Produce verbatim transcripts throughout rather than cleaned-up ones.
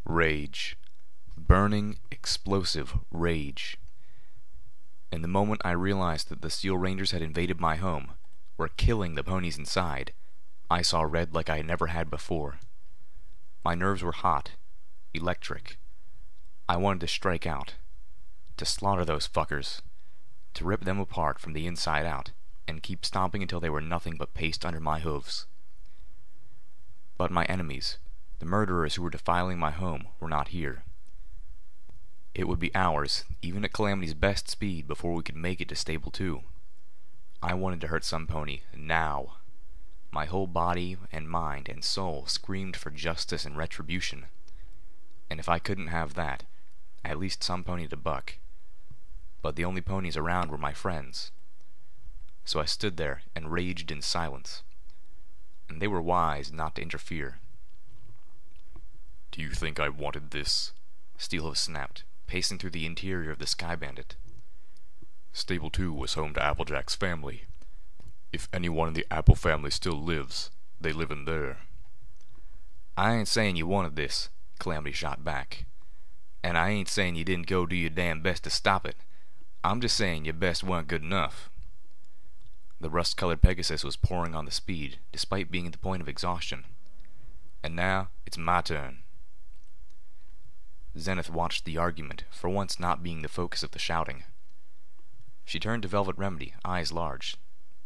Rage. Burning, explosive rage. And the moment I realized that the Steel Rangers had invaded my home, were killing the ponies inside, I saw red like I had never had before. My nerves were hot, electric. I wanted to strike out, to slaughter those fuckers, to rip them apart from the inside out, and keep stomping until they were nothing but paste under my hooves. But my enemies, the murderers who were defiling my home, were not here. It would be hours, even at Calamity's best speed, before we could make it to Stable two. I wanted to hurt some pony, now. My whole body and mind and soul screamed for justice and retribution. And if I couldn't have that, at least some pony to buck. But the only ponies around were my friends. So I stood there and raged in silence. And they were wise not to interfere. "Do you think I wanted this?" Steelhooves snapped, pacing through the interior of the Sky Bandit. "Stable two was home to Applejack's family. If anyone in the Apple family still lives, they live in there." "I ain't saying you wanted this," Calamity shot back. "And I ain't saying you didn't go do your damn best to stop it. I'm just saying your best weren't good enough." The rust-colored Pegasus was pouring on the speed, despite being at the point of exhaustion. "And now, it's my turn." Zenith watched the argument, for once not being the focus of the shouting. She turned to Velvet Remedy, eyes large.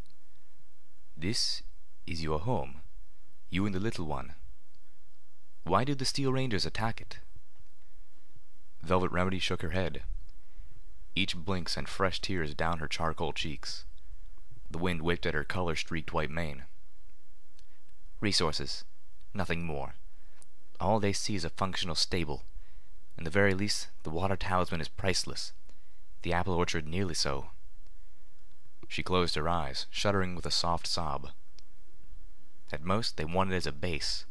"This is your home, you and the little one. Why did the Steel Rangers attack it?" Velvet Remedy shook her head. Each blink sent fresh tears down her charcoal cheeks. The wind whipped at her color-streaked white mane. "Resources. Nothing more. All they see is a functional stable. In the very least, the water talisman is priceless. The apple orchard nearly so." She closed her eyes, shuddering with a soft sob. At most, they wanted it as a base.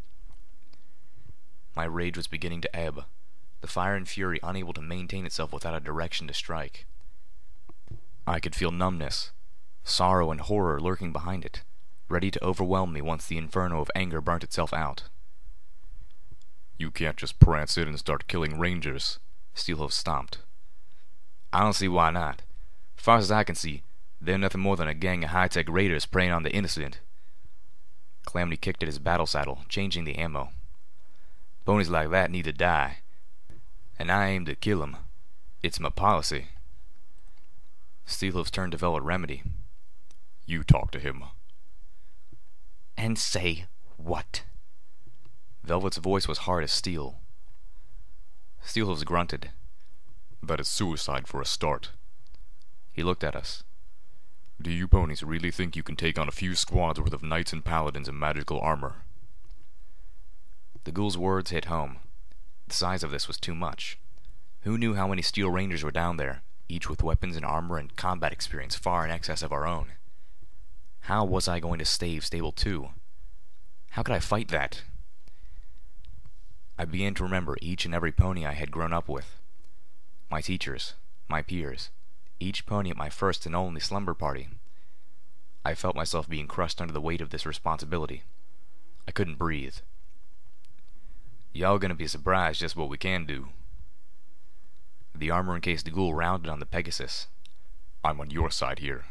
My rage was beginning to ebb, the fire and fury unable to maintain itself without a direction to strike. I could feel numbness, sorrow and horror lurking behind it, ready to overwhelm me once the inferno of anger burnt itself out. "You can't just prance in and start killing rangers," Steelhooves stomped. "I don't see why not. Far as I can see, they're nothing more than a gang of high-tech raiders preying on the innocent." Calamity kicked at his battle saddle, changing the ammo. "Ponies like that need to die. And I aim to kill 'em. It's my policy." Steelhooves turned to Velvet Remedy. "You talk to him." "And say what?" Velvet's voice was hard as steel. Steelhooves grunted. "That is suicide for a start." He looked at us. "Do you ponies really think you can take on a few squads worth of knights and paladins in magical armor?" The ghoul's words hit home. The size of this was too much. Who knew how many Steel Rangers were down there, each with weapons and armor and combat experience far in excess of our own? How was I going to stave Stable two? How could I fight that? I began to remember each and every pony I had grown up with. My teachers, my peers, each pony at my first and only slumber party. I felt myself being crushed under the weight of this responsibility. I couldn't breathe. "Y'all gonna be surprised just what we can do." The armor-encased ghoul rounded on the Pegasus. "I'm on your side here."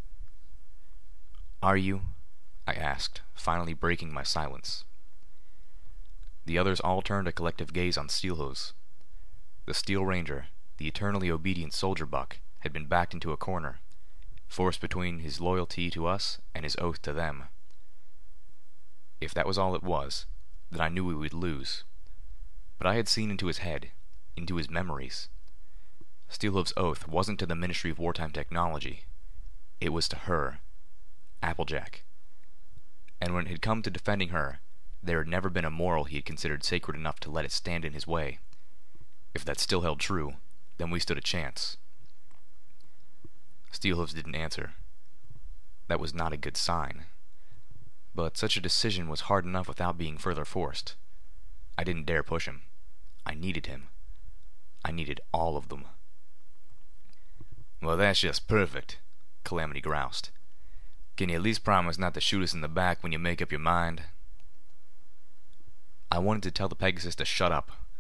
"Are you?" I asked, finally breaking my silence. The others all turned a collective gaze on Steelhooves. The Steel Ranger, the eternally obedient soldier buck, had been backed into a corner, forced between his loyalty to us and his oath to them. If that was all it was, then I knew we would lose. But I had seen into his head, into his memories. Steelhooves' oath wasn't to the Ministry of Wartime Technology. It was to her, Applejack. And when it had come to defending her, there had never been a moral he had considered sacred enough to let it stand in his way. If that still held true, then we stood a chance. Steelhooves didn't answer. That was not a good sign. But such a decision was hard enough without being further forced. I didn't dare push him. I needed him. I needed all of them. "Well, that's just perfect," Calamity groused. "Can you at least promise not to shoot us in the back when you make up your mind?" I wanted to tell the Pegasus to shut up,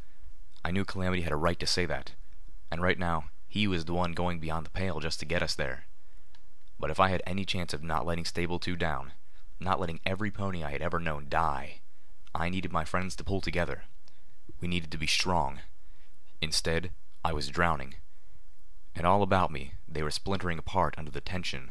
I knew Calamity had a right to say that, and right now, he was the one going beyond the pale just to get us there. But if I had any chance of not letting Stable Two down, not letting every pony I had ever known die, I needed my friends to pull together. We needed to be strong. Instead, I was drowning. And all about me, they were splintering apart under the tension.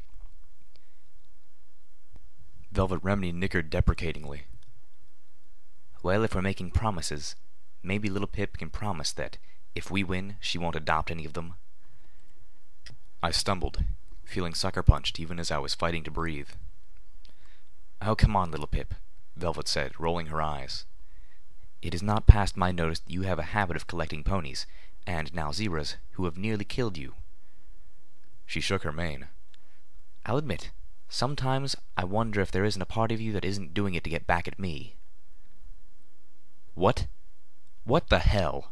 Velvet Remedy nickered deprecatingly. Well, if we're making promises, maybe Little Pip can promise that if we win, she won't adopt any of them. I stumbled, feeling sucker-punched even as I was fighting to breathe. Oh, come on, Little Pip, Velvet said, rolling her eyes. It is not past my notice that you have a habit of collecting ponies, and now zebras, who have nearly killed you. She shook her mane. I'll admit, sometimes I wonder if there isn't a part of you that isn't doing it to get back at me. What? What the hell?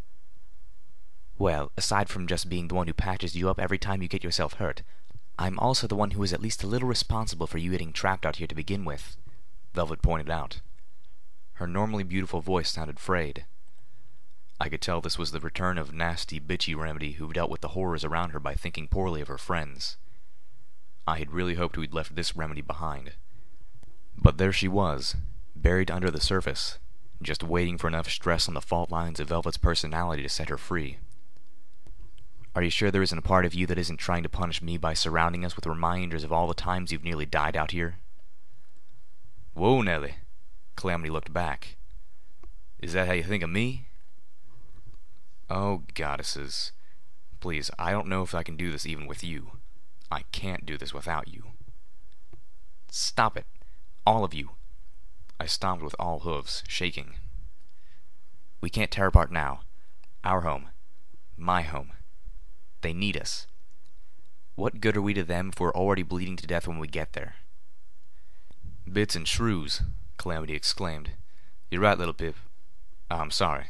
Well, aside from just being the one who patches you up every time you get yourself hurt, I'm also the one who is at least a little responsible for you getting trapped out here to begin with, Velvet pointed out. Her normally beautiful voice sounded frayed. I could tell this was the return of nasty, bitchy Remedy who dealt with the horrors around her by thinking poorly of her friends. I had really hoped we'd left this Remedy behind. But there she was, buried under the surface, just waiting for enough stress on the fault lines of Velvet's personality to set her free. Are you sure there isn't a part of you that isn't trying to punish me by surrounding us with reminders of all the times you've nearly died out here? Whoa, Nellie. Calamity looked back. Is that how you think of me? Oh, goddesses. Please, I don't know if I can do this even with you. I can't do this without you. Stop it. All of you. I stomped with all hooves, shaking. We can't tear apart now. Our home. My home. They need us. What good are we to them if we're already bleeding to death when we get there? Bits and shrews, Calamity exclaimed. You're right, Little Pip. Oh, I'm sorry.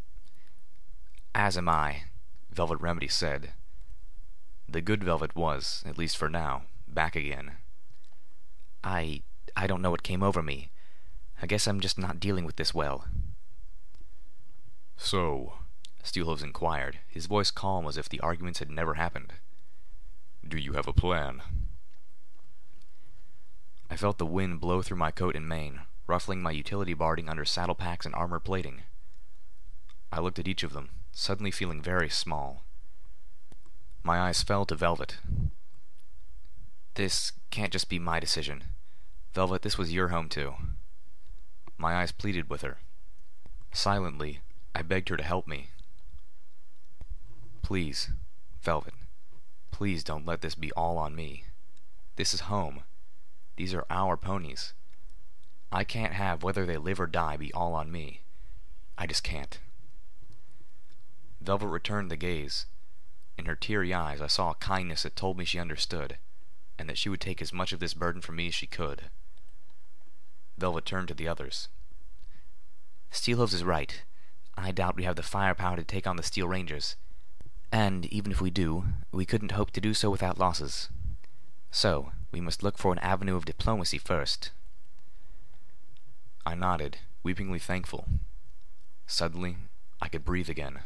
As am I, Velvet Remedy said. The good Velvet was, at least for now, back again. I... I don't know what came over me. I guess I'm just not dealing with this well. So, Steelhooves inquired, his voice calm as if the arguments had never happened. Do you have a plan? I felt the wind blow through my coat and mane, ruffling my utility barding under saddle packs and armor plating. I looked at each of them, suddenly feeling very small. My eyes fell to Velvet. This can't just be my decision. Velvet, this was your home too. My eyes pleaded with her. Silently, I begged her to help me. Please, Velvet, please don't let this be all on me. This is home. These are our ponies. I can't have whether they live or die be all on me. I just can't. Velvet returned the gaze. In her teary eyes I saw a kindness that told me she understood, and that she would take as much of this burden from me as she could. Velvet turned to the others. Steelhooves is right. I doubt we have the firepower to take on the Steel Rangers. And even if we do, we couldn't hope to do so without losses. So, we must look for an avenue of diplomacy first. I nodded, weepingly thankful. Suddenly, I could breathe again.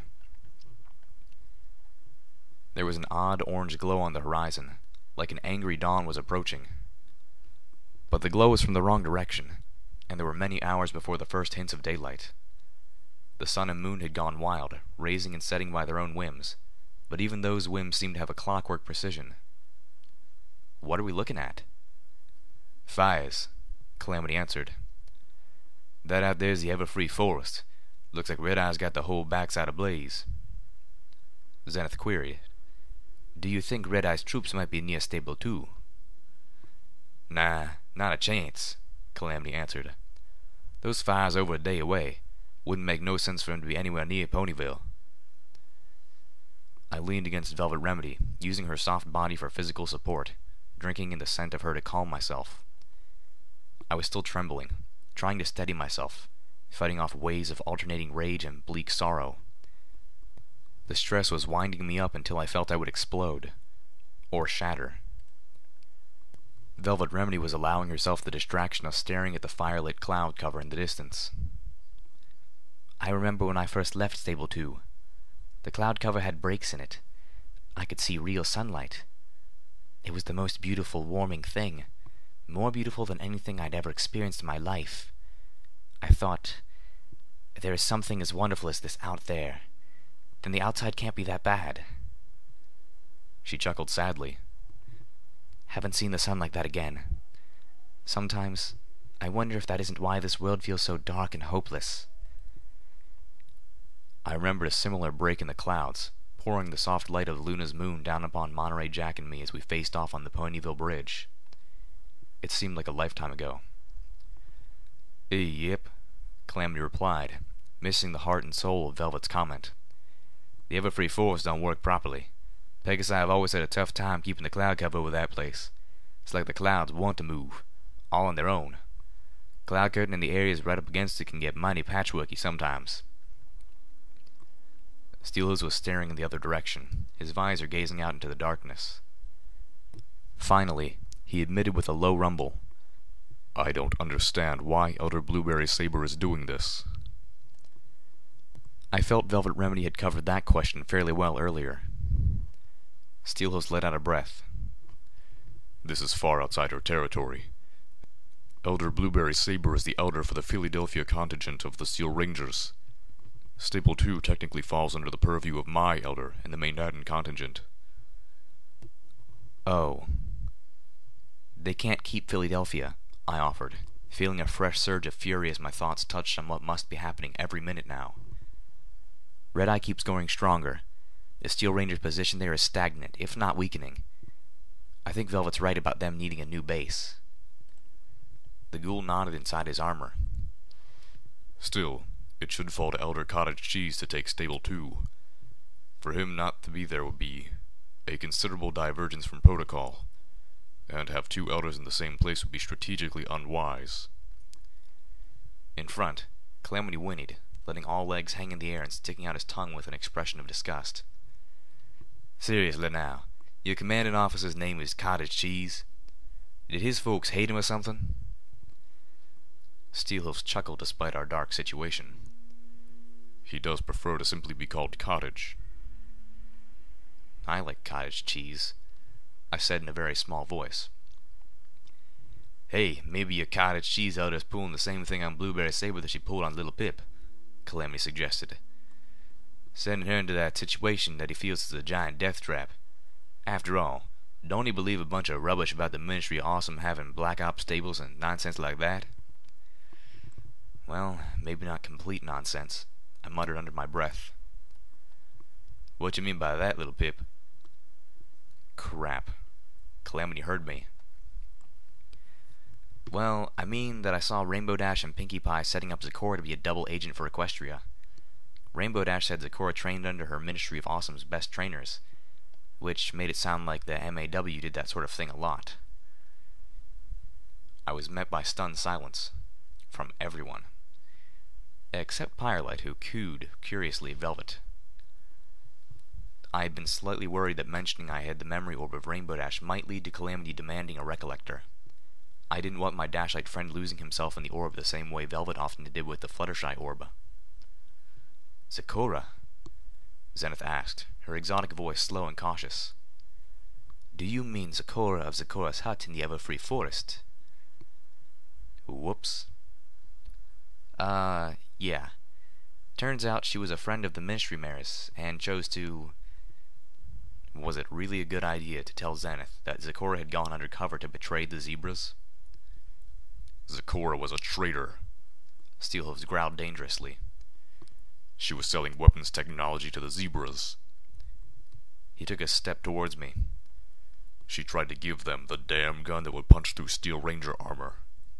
There was an odd orange glow on the horizon, like an angry dawn was approaching. But the glow was from the wrong direction, and there were many hours before the first hints of daylight. The sun and moon had gone wild, raising and setting by their own whims, but even those whims seemed to have a clockwork precision. What are we looking at? Fires, Calamity answered. That out there's the Everfree Forest. Looks like Red Eye's got the whole backside ablaze. Zenith queried. Do you think Red Eye's troops might be near Stable Two? Nah, not a chance, Calamity answered. Those fires over a day away. Wouldn't make no sense for him to be anywhere near Ponyville. I leaned against Velvet Remedy, using her soft body for physical support, drinking in the scent of her to calm myself. I was still trembling, trying to steady myself, fighting off waves of alternating rage and bleak sorrow. The stress was winding me up until I felt I would explode, or shatter. Velvet Remedy was allowing herself the distraction of staring at the firelit cloud cover in the distance. I remember when I first left Stable Two. The cloud cover had breaks in it. I could see real sunlight. It was the most beautiful, warming thing. More beautiful than anything I'd ever experienced in my life. I thought, there is something as wonderful as this out there. Then the outside can't be that bad. She chuckled sadly. Haven't seen the sun like that again. Sometimes, I wonder if that isn't why this world feels so dark and hopeless. I remembered a similar break in the clouds, pouring the soft light of Luna's moon down upon Monterey Jack and me as we faced off on the Ponyville Bridge. It seemed like a lifetime ago. Eh, yep, Calamity replied, missing the heart and soul of Velvet's comment. The Everfree Force don't work properly. Peg and I have always had a tough time keeping the cloud cover over that place. It's like the clouds want to move, all on their own. Cloud curtain in the areas right up against it can get mighty patchworky sometimes. Steelhooves was staring in the other direction, his visor gazing out into the darkness. Finally, he admitted with a low rumble, "I don't understand why Elder Blueberry Saber is doing this." I felt Velvet Remedy had covered that question fairly well earlier. Steelhooves let out a breath. "This is far outside her territory. Elder Blueberry Saber is the elder for the Philadelphia contingent of the Steel Rangers. Stable two technically falls under the purview of my elder and the Manhattan contingent." Oh. They can't keep Philadelphia, I offered, feeling a fresh surge of fury as my thoughts touched on what must be happening every minute now. Red Eye keeps growing stronger. The Steel Rangers' position there is stagnant, if not weakening. I think Velvet's right about them needing a new base. The ghoul nodded inside his armor. "Still, it should fall to Elder Cottage Cheese to take Stable two. For him not to be there would be a considerable divergence from protocol, and have two elders in the same place would be strategically unwise." In front, Calamity whinnied, letting all legs hang in the air and sticking out his tongue with an expression of disgust. "Seriously now, your commanding officer's name is Cottage Cheese? Did his folks hate him or something?" Steelhooves chuckled despite our dark situation. "He does prefer to simply be called Cottage." "I like Cottage Cheese," I said in a very small voice. "Hey, maybe your Cottage Cheese elder's pulling the same thing on Blueberry Saber that she pulled on Little Pip," Calamity suggested. "Sending her into that situation that he feels is a giant death trap. After all, don't he believe a bunch of rubbish about the Ministry of Awesome having black ops stables and nonsense like that?" "Well, maybe not complete nonsense," I muttered under my breath. "What you mean by that, Little Pip?" Crap. Calamity heard me. "Well, I mean that I saw Rainbow Dash and Pinkie Pie setting up Zecora to be a double agent for Equestria. Rainbow Dash said Zecora trained under her Ministry of Awesome's best trainers, which made it sound like the M A W did that sort of thing a lot." I was met by stunned silence from everyone, except Firelight, who cooed curiously at Velvet. I had been slightly worried that mentioning I had the memory orb of Rainbow Dash might lead to Calamity demanding a Recollector. I didn't want my Dashlight friend losing himself in the orb the same way Velvet often did with the Fluttershy orb. "Zecora?" Zenith asked, her exotic voice slow and cautious. "Do you mean Zecora of Zecora's hut in the Everfree Forest?" Whoops. Uh, yeah. Turns out she was a friend of the Ministry Mayor's, and chose to... Was it really a good idea to tell Zenith that Zecora had gone undercover to betray the Zebras? "Zecora was a traitor," Steelhooves growled dangerously. "She was selling weapons technology to the Zebras." He took a step towards me. "She tried to give them the damn gun that would punch through Steel Ranger armor."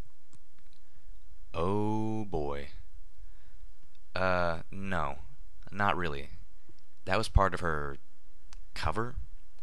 Oh boy. Uh, no. Not really. That was part of her... cover?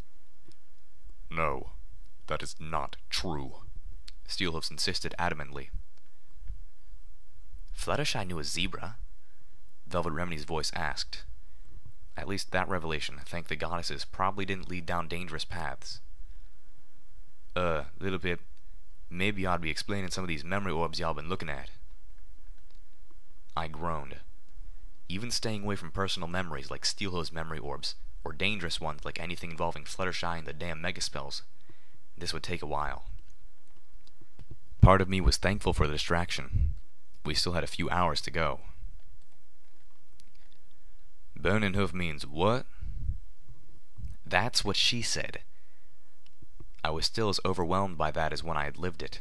"No, that is not true," Steelhooves insisted adamantly. "Fluttershy knew a zebra?" Velvet Remedy's voice asked. At least that revelation, thank the goddesses, probably didn't lead down dangerous paths. Uh, Little Pip, maybe you ought to be explaining some of these memory orbs y'all been looking at." I groaned. Even staying away from personal memories like Steelhose memory orbs, or dangerous ones like anything involving Fluttershy and the damn megaspells, this would take a while. Part of me was thankful for the distraction. We still had a few hours to go. Burning hoof means what? That's what she said. I was still as overwhelmed by that as when I had lived it.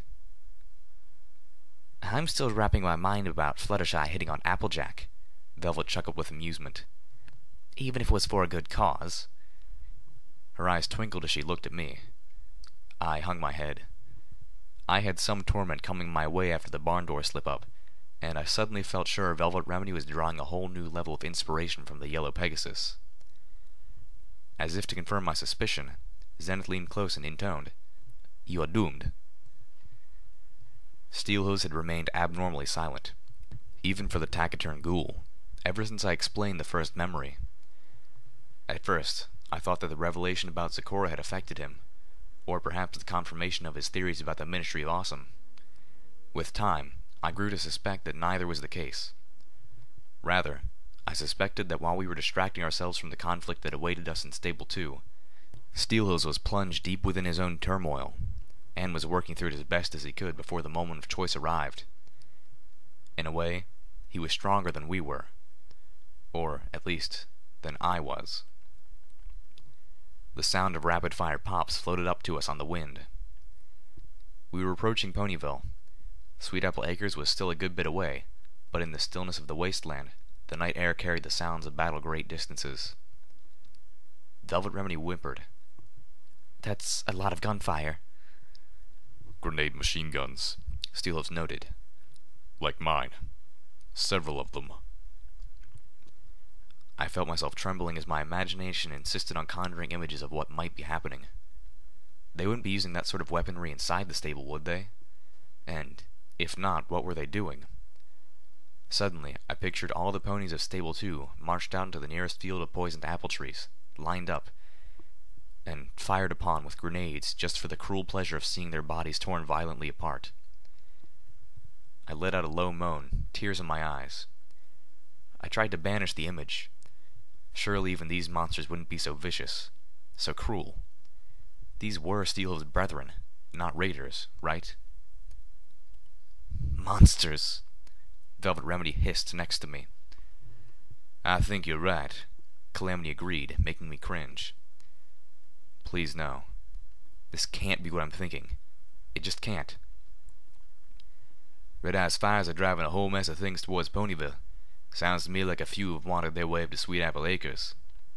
I'm still wrapping my mind about Fluttershy hitting on Applejack, Velvet chuckled with amusement. Even if it was for a good cause. Her eyes twinkled as she looked at me. I hung my head. I had some torment coming my way after the barn door slip-up, and I suddenly felt sure Velvet Remedy was drawing a whole new level of inspiration from the Yellow Pegasus. As if to confirm my suspicion, Zenith leaned close and intoned, "You are doomed." Steelhose had remained abnormally silent, even for the taciturn ghoul, ever since I explained the first memory. At first, I thought that the revelation about Zecora had affected him, or perhaps the confirmation of his theories about the Ministry of Awesome. With time, I grew to suspect that neither was the case. Rather, I suspected that while we were distracting ourselves from the conflict that awaited us in Stable two, Steelhose was plunged deep within his own turmoil, and was working through it as best as he could before the moment of choice arrived. In a way, he was stronger than we were. Or, at least, than I was. The sound of rapid-fire pops floated up to us on the wind. We were approaching Ponyville. Sweet Apple Acres was still a good bit away, but in the stillness of the wasteland, the night air carried the sounds of battle great distances. Velvet Remedy whimpered. "That's a lot of gunfire." "Grenade machine guns," Steelhose noted. "Like mine. Several of them." I felt myself trembling as my imagination insisted on conjuring images of what might be happening. They wouldn't be using that sort of weaponry inside the stable, would they? And, if not, what were they doing? Suddenly, I pictured all the ponies of Stable two marched out into the nearest field of poisoned apple trees, lined up, and fired upon with grenades just for the cruel pleasure of seeing their bodies torn violently apart. I let out a low moan, tears in my eyes. I tried to banish the image. Surely even these monsters wouldn't be so vicious, so cruel. These were Steelhove's brethren, not raiders, right? "Monsters," Velvet Remedy hissed next to me. "I think you're right," Calamity agreed, making me cringe. Please no. This can't be what I'm thinking. It just can't. "Red Eye's fires are driving a whole mess of things towards Ponyville. Sounds to me like a few have wanted their way up to Sweet Apple Acres."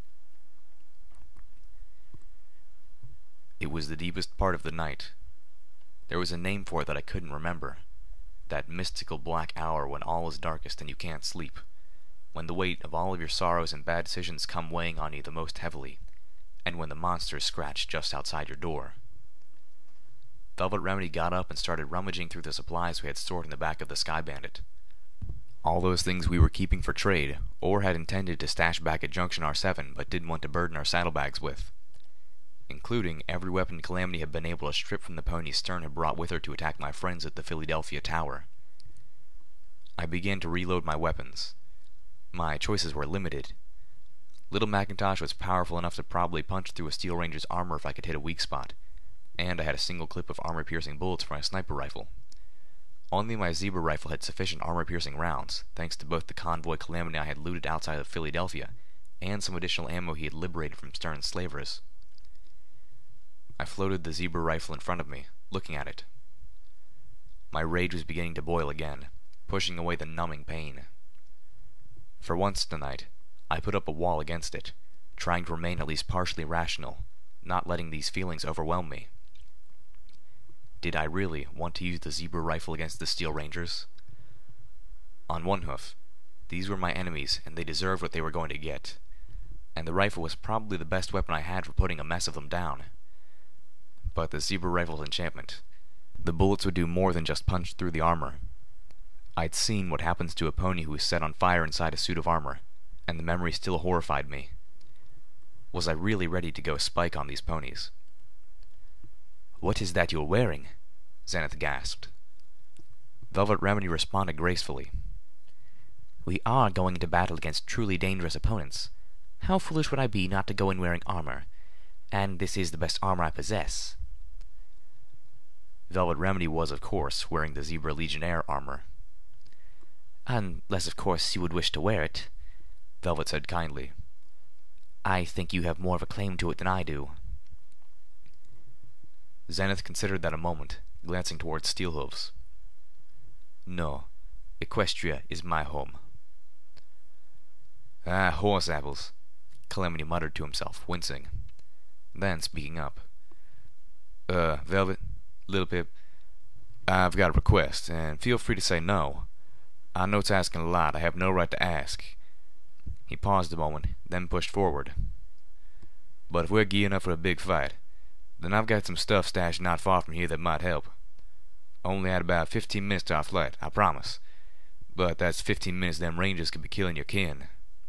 It was the deepest part of the night. There was a name for it that I couldn't remember. That mystical black hour when all is darkest and you can't sleep. When the weight of all of your sorrows and bad decisions come weighing on you the most heavily. And when the monsters scratch just outside your door. Velvet Remedy got up and started rummaging through the supplies we had stored in the back of the Sky Bandit. All those things we were keeping for trade, or had intended to stash back at Junction R seven but didn't want to burden our saddlebags with. Including every weapon Calamity had been able to strip from the pony Stern had brought with her to attack my friends at the Philadelphia Tower. I began to reload my weapons. My choices were limited. Little Macintosh was powerful enough to probably punch through a Steel Ranger's armor if I could hit a weak spot, and I had a single clip of armor-piercing bullets for my sniper rifle. Only my Zebra rifle had sufficient armor-piercing rounds, thanks to both the convoy Calamity I had looted outside of Philadelphia, and some additional ammo he had liberated from Stern's slavers. I floated the Zebra rifle in front of me, looking at it. My rage was beginning to boil again, pushing away the numbing pain. For once tonight, I put up a wall against it, trying to remain at least partially rational, not letting these feelings overwhelm me. Did I really want to use the Zebra rifle against the Steel Rangers? On one hoof, these were my enemies and they deserved what they were going to get, and the rifle was probably the best weapon I had for putting a mess of them down. But the Zebra rifle's enchantment. The bullets would do more than just punch through the armor. I'd seen what happens to a pony who is set on fire inside a suit of armor, and the memory still horrified me. Was I really ready to go spike on these ponies? "What is that you're wearing?" Zenith gasped. Velvet Remedy responded gracefully. We are going into battle against truly dangerous opponents. How foolish would I be not to go in wearing armor? And this is the best armor I possess. Velvet Remedy was, of course, wearing the Zebra Legionnaire armor. Unless, of course, you would wish to wear it, Velvet said kindly. I think you have more of a claim to it than I do. Zenith considered that a moment, glancing towards Steelhooves. No, Equestria is my home. Ah, horse apples, Calamity muttered to himself, wincing. Then, speaking up. Uh, Velvet, Little Pip, I've got a request, and feel free to say no. I know it's asking a lot. I have no right to ask. He paused a moment, then pushed forward. But if we're gearing up for a big fight, then I've got some stuff stashed not far from here that might help. Only had about fifteen minutes to our flight, I promise. But that's fifteen minutes them Rangers could be killing your kin.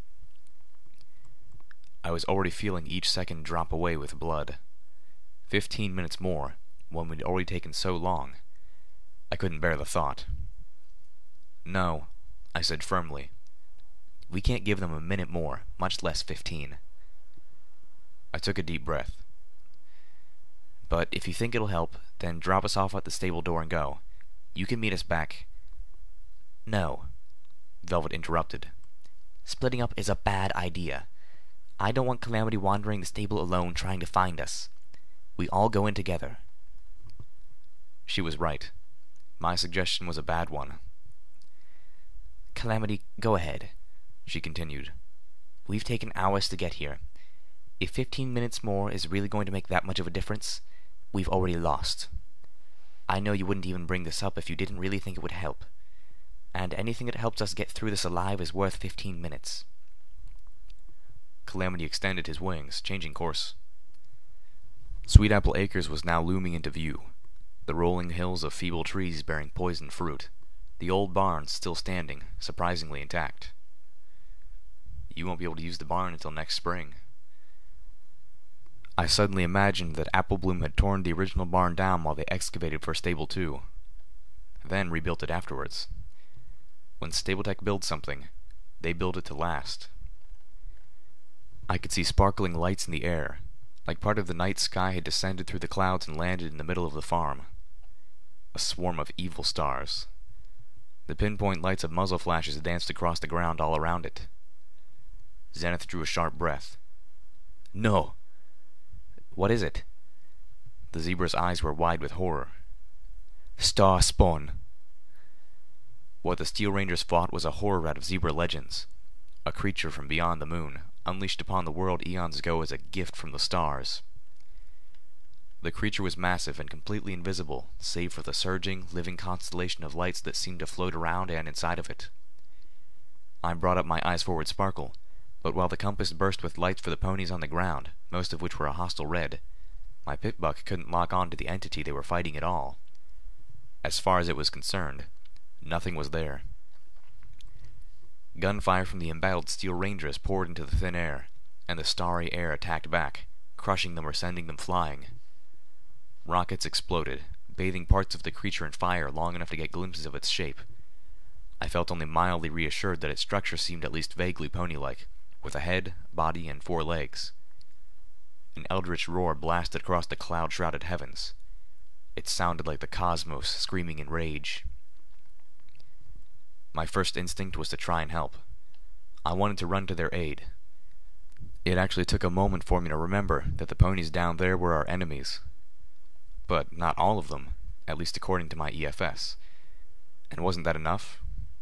I was already feeling each second drop away with blood. Fifteen minutes more, when we'd already taken so long. I couldn't bear the thought. No, I said firmly. We can't give them a minute more, much less fifteen. I took a deep breath. But if you think it'll help, then drop us off at the stable door and go. You can meet us back. No, Velvet interrupted. Splitting up is a bad idea. I don't want Calamity wandering the stable alone trying to find us. We all go in together. She was right. My suggestion was a bad one. Calamity, go ahead, she continued. We've taken hours to get here. If fifteen minutes more is really going to make that much of a difference, we've already lost. I know you wouldn't even bring this up if you didn't really think it would help. And anything that helps us get through this alive is worth fifteen minutes. Calamity extended his wings, changing course. Sweetapple Acres was now looming into view, the rolling hills of feeble trees bearing poison fruit, the old barn still standing, surprisingly intact. You won't be able to use the barn until next spring. I suddenly imagined that Applebloom had torn the original barn down while they excavated for Stable two, then rebuilt it afterwards. When Stable-Tech builds something, they build it to last. I could see sparkling lights in the air, like part of the night sky had descended through the clouds and landed in the middle of the farm. A swarm of evil stars. The pinpoint lights of muzzle flashes danced across the ground all around it. Zenith drew a sharp breath. No! What is it? The zebra's eyes were wide with horror. Star Spawn! What the Steel Rangers fought was a horror out of Zebra legends. A creature from beyond the moon, unleashed upon the world eons ago as a gift from the stars. The creature was massive and completely invisible, save for the surging, living constellation of lights that seemed to float around and inside of it. I brought up my eyes forward sparkle, but while the compass burst with lights for the ponies on the ground, most of which were a hostile red, my pip-buck couldn't lock on to the entity they were fighting at all. As far as it was concerned, nothing was there. Gunfire from the embattled Steel Rangers poured into the thin air, and the starry air attacked back, crushing them or sending them flying. Rockets exploded, bathing parts of the creature in fire long enough to get glimpses of its shape. I felt only mildly reassured that its structure seemed at least vaguely pony-like, with a head, body, and four legs. An eldritch roar blasted across the cloud-shrouded heavens. It sounded like the cosmos screaming in rage. My first instinct was to try and help. I wanted to run to their aid. It actually took a moment for me to remember that the ponies down there were our enemies. But not all of them, at least according to my E F S. And wasn't that enough?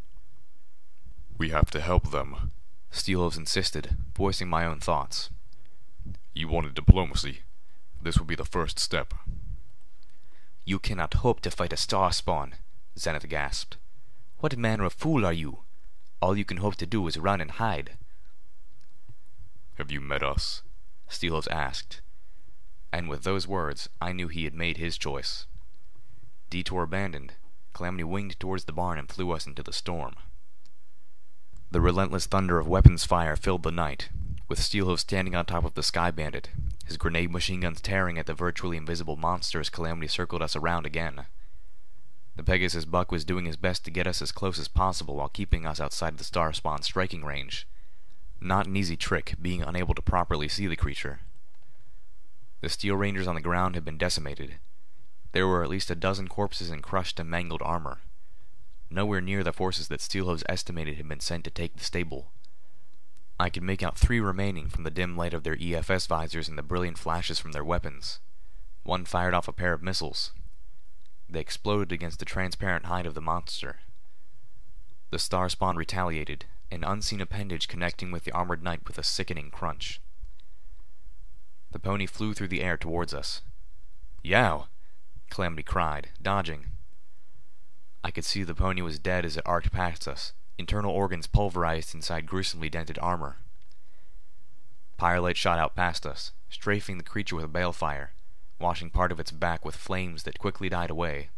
We have to help them, Steelhooves insisted, voicing my own thoughts. You wanted diplomacy. This would be the first step. You cannot hope to fight a star spawn, Zenith gasped. What manner of fool are you? All you can hope to do is run and hide. Have you met us? Steelhooves asked. And with those words, I knew he had made his choice. Detour abandoned, Calamity winged towards the barn and flew us into the storm. The relentless thunder of weapons fire filled the night, with Steelhooves standing on top of the Sky Bandit, his grenade machine guns tearing at the virtually invisible monster as Calamity circled us around again. The Pegasus buck was doing his best to get us as close as possible while keeping us outside the star spawn striking range. Not an easy trick, being unable to properly see the creature. The Steel Rangers on the ground had been decimated. There were at least a dozen corpses and crushed and mangled armor. Nowhere near the forces that Steelhooves estimated had been sent to take the stable. I could make out three remaining from the dim light of their E F S visors and the brilliant flashes from their weapons. One fired off a pair of missiles. They exploded against the transparent hide of the monster. The star spawn retaliated, an unseen appendage connecting with the armored knight with a sickening crunch. The pony flew through the air towards us. "Yow!" Calamity cried, dodging. I could see the pony was dead as it arced past us, internal organs pulverized inside gruesomely dented armor. Firelight shot out past us, strafing the creature with balefire, washing part of its back with flames that quickly died away.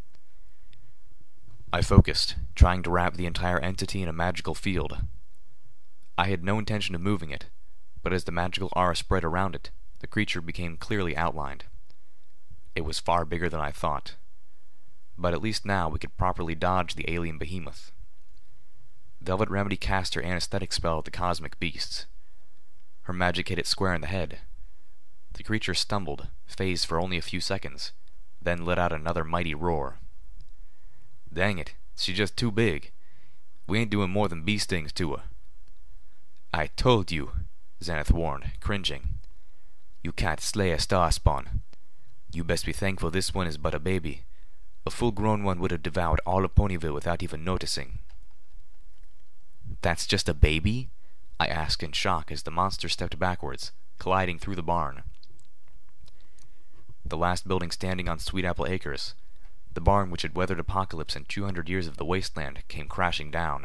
I focused, trying to wrap the entire entity in a magical field. I had no intention of moving it, but as the magical aura spread around it, the creature became clearly outlined. It was far bigger than I thought. But at least now we could properly dodge the alien behemoth. Velvet Remedy cast her anesthetic spell at the cosmic beasts. Her magic hit it square in the head. The creature stumbled, phased for only a few seconds, then let out another mighty roar. "Dang it, she's just too big. We ain't doing more than bee stings to her." "I told you," Zenith warned, cringing. "You can't slay a star spawn. You best be thankful this one is but a baby. A full-grown one would have devoured all of Ponyville without even noticing." "That's just a baby?" I asked in shock as the monster stepped backwards, colliding through the barn. The last building standing on Sweetapple Acres, the barn which had weathered apocalypse and two hundred years of the wasteland, came crashing down.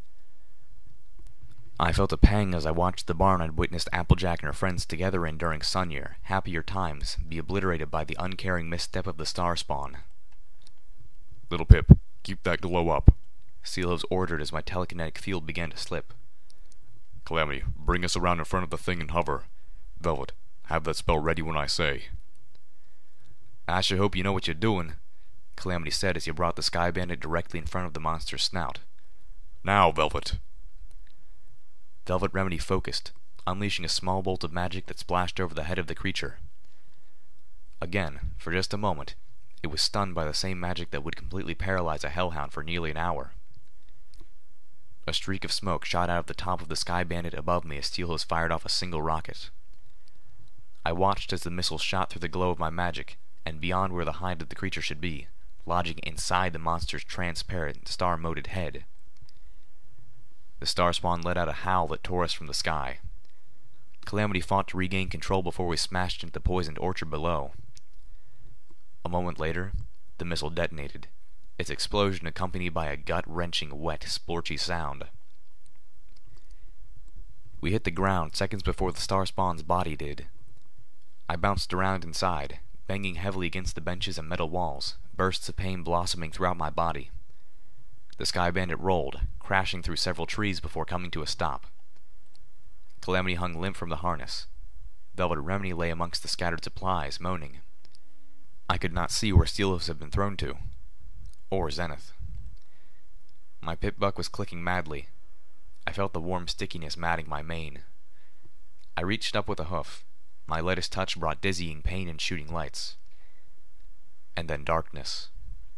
I felt a pang as I watched the barn I'd witnessed Applejack and her friends together in during Sun Year, happier times, be obliterated by the uncaring misstep of the star spawn. "Little Pip, keep that glow up," Steelhooves ordered as my telekinetic field began to slip. "Calamity, bring us around in front of the thing and hover. Velvet, have that spell ready when I say." "I sure hope you know what you're doing," Calamity said as he brought the Sky Bandit directly in front of the monster's snout. "Now, Velvet!" Velvet Remedy focused, unleashing a small bolt of magic that splashed over the head of the creature. Again, for just a moment, it was stunned by the same magic that would completely paralyze a hellhound for nearly an hour. A streak of smoke shot out of the top of the Sky Bandit above me as Steelhooves fired off a single rocket. I watched as the missile shot through the glow of my magic, and beyond where the hide of the creature should be, lodging inside the monster's transparent, star-moted head. The star spawn let out a howl that tore us from the sky. Calamity fought to regain control before we smashed into the poisoned orchard below. A moment later, the missile detonated, its explosion accompanied by a gut-wrenching, wet, splorchy sound. We hit the ground seconds before the star spawn's body did. I bounced around inside, banging heavily against the benches and metal walls, bursts of pain blossoming throughout my body. The Sky Bandit rolled, crashing through several trees before coming to a stop. Calamity hung limp from the harness. Velvet Remedy lay amongst the scattered supplies, moaning. I could not see where Steelhooves had been thrown to. Or Zenith. My pip-buck was clicking madly. I felt the warm stickiness matting my mane. I reached up with a hoof. My lightest touch brought dizzying pain and shooting lights. And then darkness.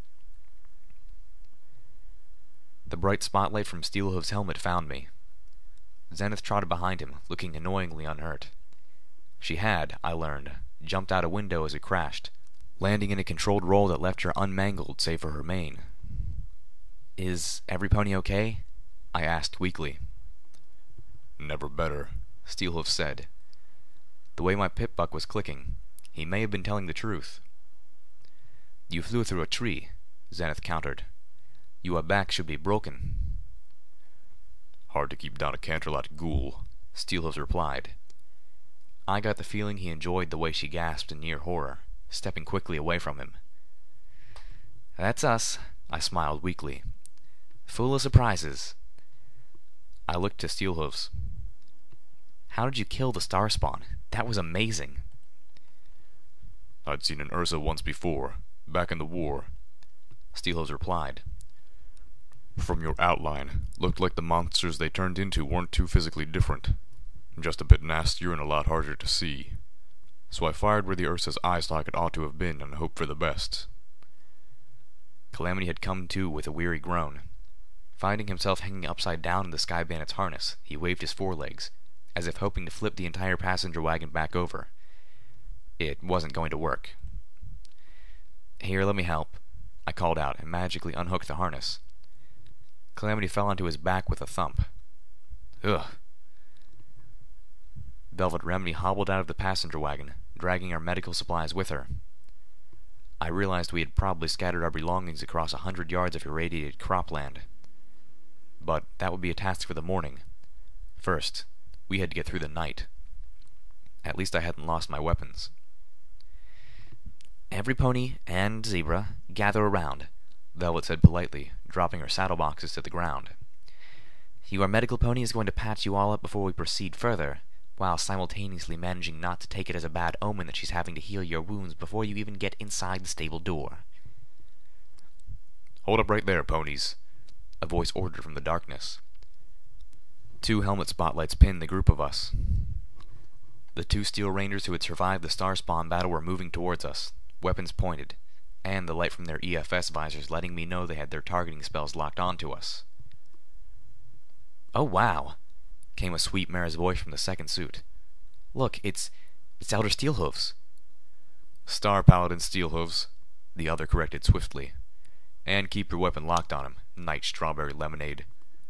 The bright spotlight from Steelhooves' helmet found me. Zenith trotted behind him, looking annoyingly unhurt. She had, I learned, jumped out a window as it crashed, landing in a controlled roll that left her unmangled save for her mane. "Is every pony okay?" I asked weakly. "Never better," Steelhooves said. The way my pip-buck was clicking, he may have been telling the truth. "You flew through a tree," Zenith countered. "Your back should be broken." "Hard to keep down a Canterlot ghoul," Steelhooves replied. I got the feeling he enjoyed the way she gasped in near horror, stepping quickly away from him. "That's us," I smiled weakly. "Full of surprises." I looked to Steelhooves. "How did you kill the star spawn? That was amazing." "I'd seen an Ursa once before, back in the war. Steelhooves replied. From your outline, looked like the monsters they turned into weren't too physically different. Just a bit nastier and a lot harder to see. So I fired where the Ursa's eye socket ought to have been and hoped for the best. Calamity had come to with a weary groan. Finding himself hanging upside down in the Sky Bandit's harness, he waved his forelegs, as if hoping to flip the entire passenger wagon back over. It wasn't going to work. Here, let me help, I called out, and magically unhooked the harness. Calamity fell onto his back with a thump. Ugh. Velvet Remedy hobbled out of the passenger wagon, dragging our medical supplies with her. I realized we had probably scattered our belongings across a hundred yards of irradiated cropland. But that would be a task for the morning. First, we had to get through the night. At least I hadn't lost my weapons. Every pony and zebra gather around, Velvet said politely, dropping her saddle boxes to the ground. Your medical pony is going to patch you all up before we proceed further, while simultaneously managing not to take it as a bad omen that she's having to heal your wounds before you even get inside the stable door. Hold up right there, ponies, a voice ordered from the darkness. Two helmet spotlights pinned the group of us. The two Steel Rangers who had survived the Starspawn battle were moving towards us, weapons pointed, and the light from their E F S visors letting me know they had their targeting spells locked onto us. Oh wow, came a sweet Mara's voice from the second suit. Look, it's... it's Elder Steelhooves. Star Paladin Steelhooves, the other corrected swiftly. And keep your weapon locked on him, Knight Strawberry Lemonade.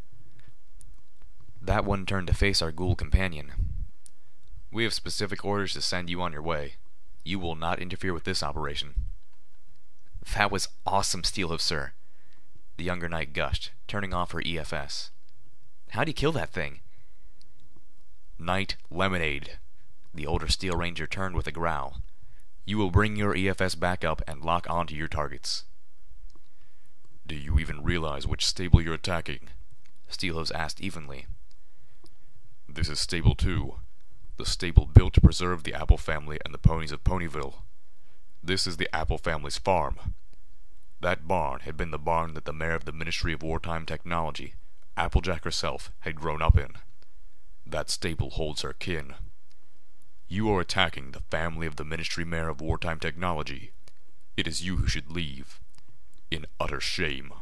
That one turned to face our ghoul companion. We have specific orders to send you on your way. You will not interfere with this operation. That was awesome, Steelhooves, sir, the younger knight gushed, turning off her E F S. How'd you kill that thing? Knight Lemonade. The older Steel Ranger turned with a growl. You will bring your E F S back up and lock onto your targets. Do you even realize which stable you're attacking? Steelhooves asked evenly. This is Stable two, the stable built to preserve the Apple family and the ponies of Ponyville. This is the Apple family's farm. That barn had been the barn that the mayor of the Ministry of Wartime Technology, Applejack herself, had grown up in. That stable holds her kin. You are attacking the family of the Ministry Mayor of Wartime Technology. It is you who should leave. In utter shame.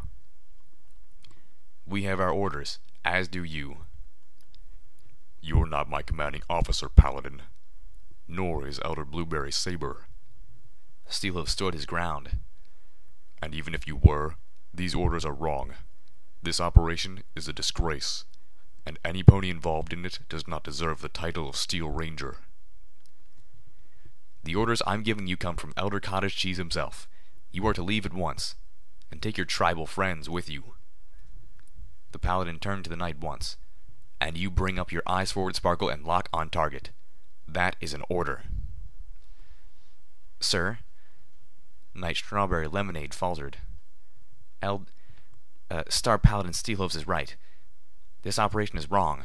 We have our orders, as do you. You are not my commanding officer, Paladin. Nor is Elder Blueberry Saber. Steelhooves stood his ground. And even if you were, these orders are wrong. This operation is a disgrace, and any pony involved in it does not deserve the title of Steel Ranger. The orders I'm giving you come from Elder Cottage Cheese himself. You are to leave at once, and take your tribal friends with you. The Paladin turned to the knight once. And you bring up your eyes forward, Sparkle, and lock on target. That is an order. Sir? Knight Strawberry Lemonade faltered. El... Uh, Star Paladin Steelhooves is right. This operation is wrong.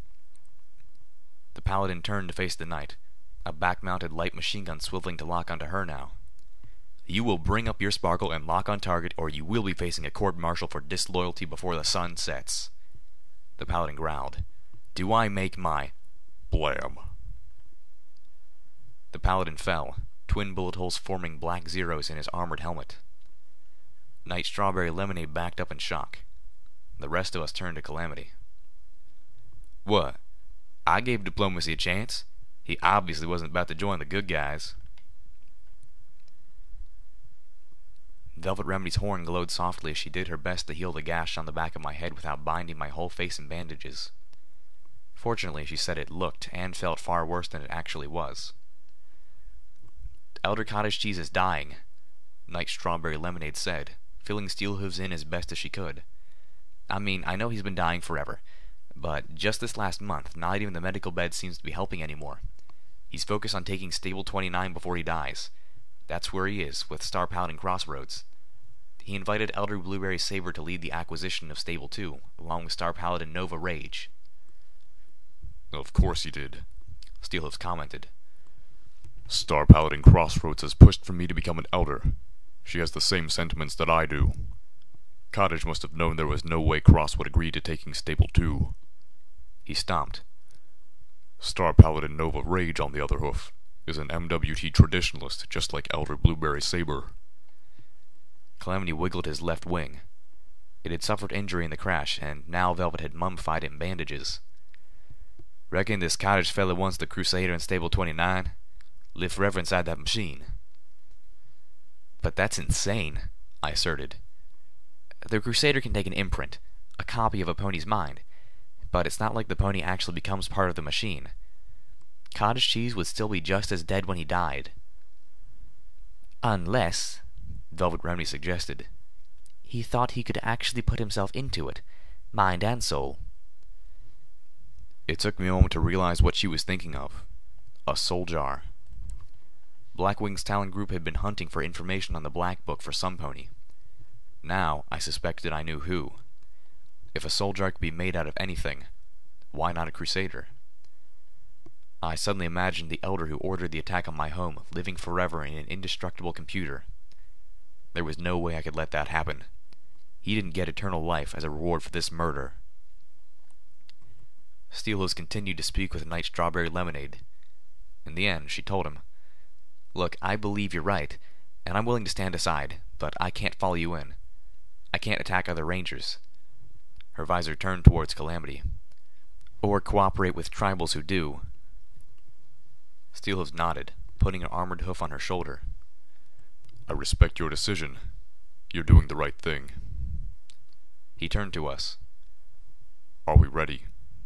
The Paladin turned to face the knight, a back-mounted light machine gun swiveling to lock onto her now. You will bring up your Sparkle and lock on target, or you will be facing a court-martial for disloyalty before the sun sets. The Paladin growled. Do I make my... Blam. The Paladin fell, twin bullet holes forming black zeros in his armored helmet. Knight Strawberry Lemonade backed up in shock. The rest of us turned to Calamity. What? I gave Diplomacy a chance. He obviously wasn't about to join the good guys. Velvet Remedy's horn glowed softly as she did her best to heal the gash on the back of my head without binding my whole face in bandages. Fortunately, she said it looked and felt far worse than it actually was. Elder Cottage Cheese is dying, Knight Strawberry Lemonade said, filling Steelhooves in as best as she could. I mean, I know he's been dying forever, but just this last month, not even the medical bed seems to be helping anymore. He's focused on taking Stable twenty-nine before he dies. That's where he is, with Star Paladin Crossroads. He invited Elder Blueberry Saber to lead the acquisition of Stable two, along with Star Paladin Nova Rage. Of course he did, Steelhooves commented. Star Paladin Crossroads has pushed for me to become an elder. She has the same sentiments that I do. Cottage must have known there was no way Cross would agree to taking Stable two. He stomped. Star Paladin Nova Rage, on the other hoof, is an M W T traditionalist just like Elder Blueberry Saber. Calamity wiggled his left wing. It had suffered injury in the crash, and now Velvet had mummified it in bandages. Reckon this Cottage fella wants the Crusader in Stable twenty-nine? Live forever inside that machine. But that's insane, I asserted. The Crusader can take an imprint, a copy of a pony's mind, but it's not like the pony actually becomes part of the machine. Cottage Cheese would still be just as dead when he died. Unless, Velvet Remedy suggested, he thought he could actually put himself into it, mind and soul. It took me a moment to realize what she was thinking of. A soul jar. Blackwing's talent group had been hunting for information on the Black Book for some pony. Now I suspected I knew who. If a soul jar could be made out of anything, why not a Crusader? I suddenly imagined the Elder who ordered the attack on my home living forever in an indestructible computer. There was no way I could let that happen. He didn't get eternal life as a reward for this murder. Steelhooves continued to speak with Night Strawberry Lemonade. In the end, she told him, "Look, I believe you're right, and I'm willing to stand aside, but I can't follow you in. I can't attack other rangers." Her visor turned towards Calamity. "Or cooperate with tribals who do." Steelhooves nodded, putting an armored hoof on her shoulder. "I respect your decision. You're doing the right thing." He turned to us. "Are we ready?"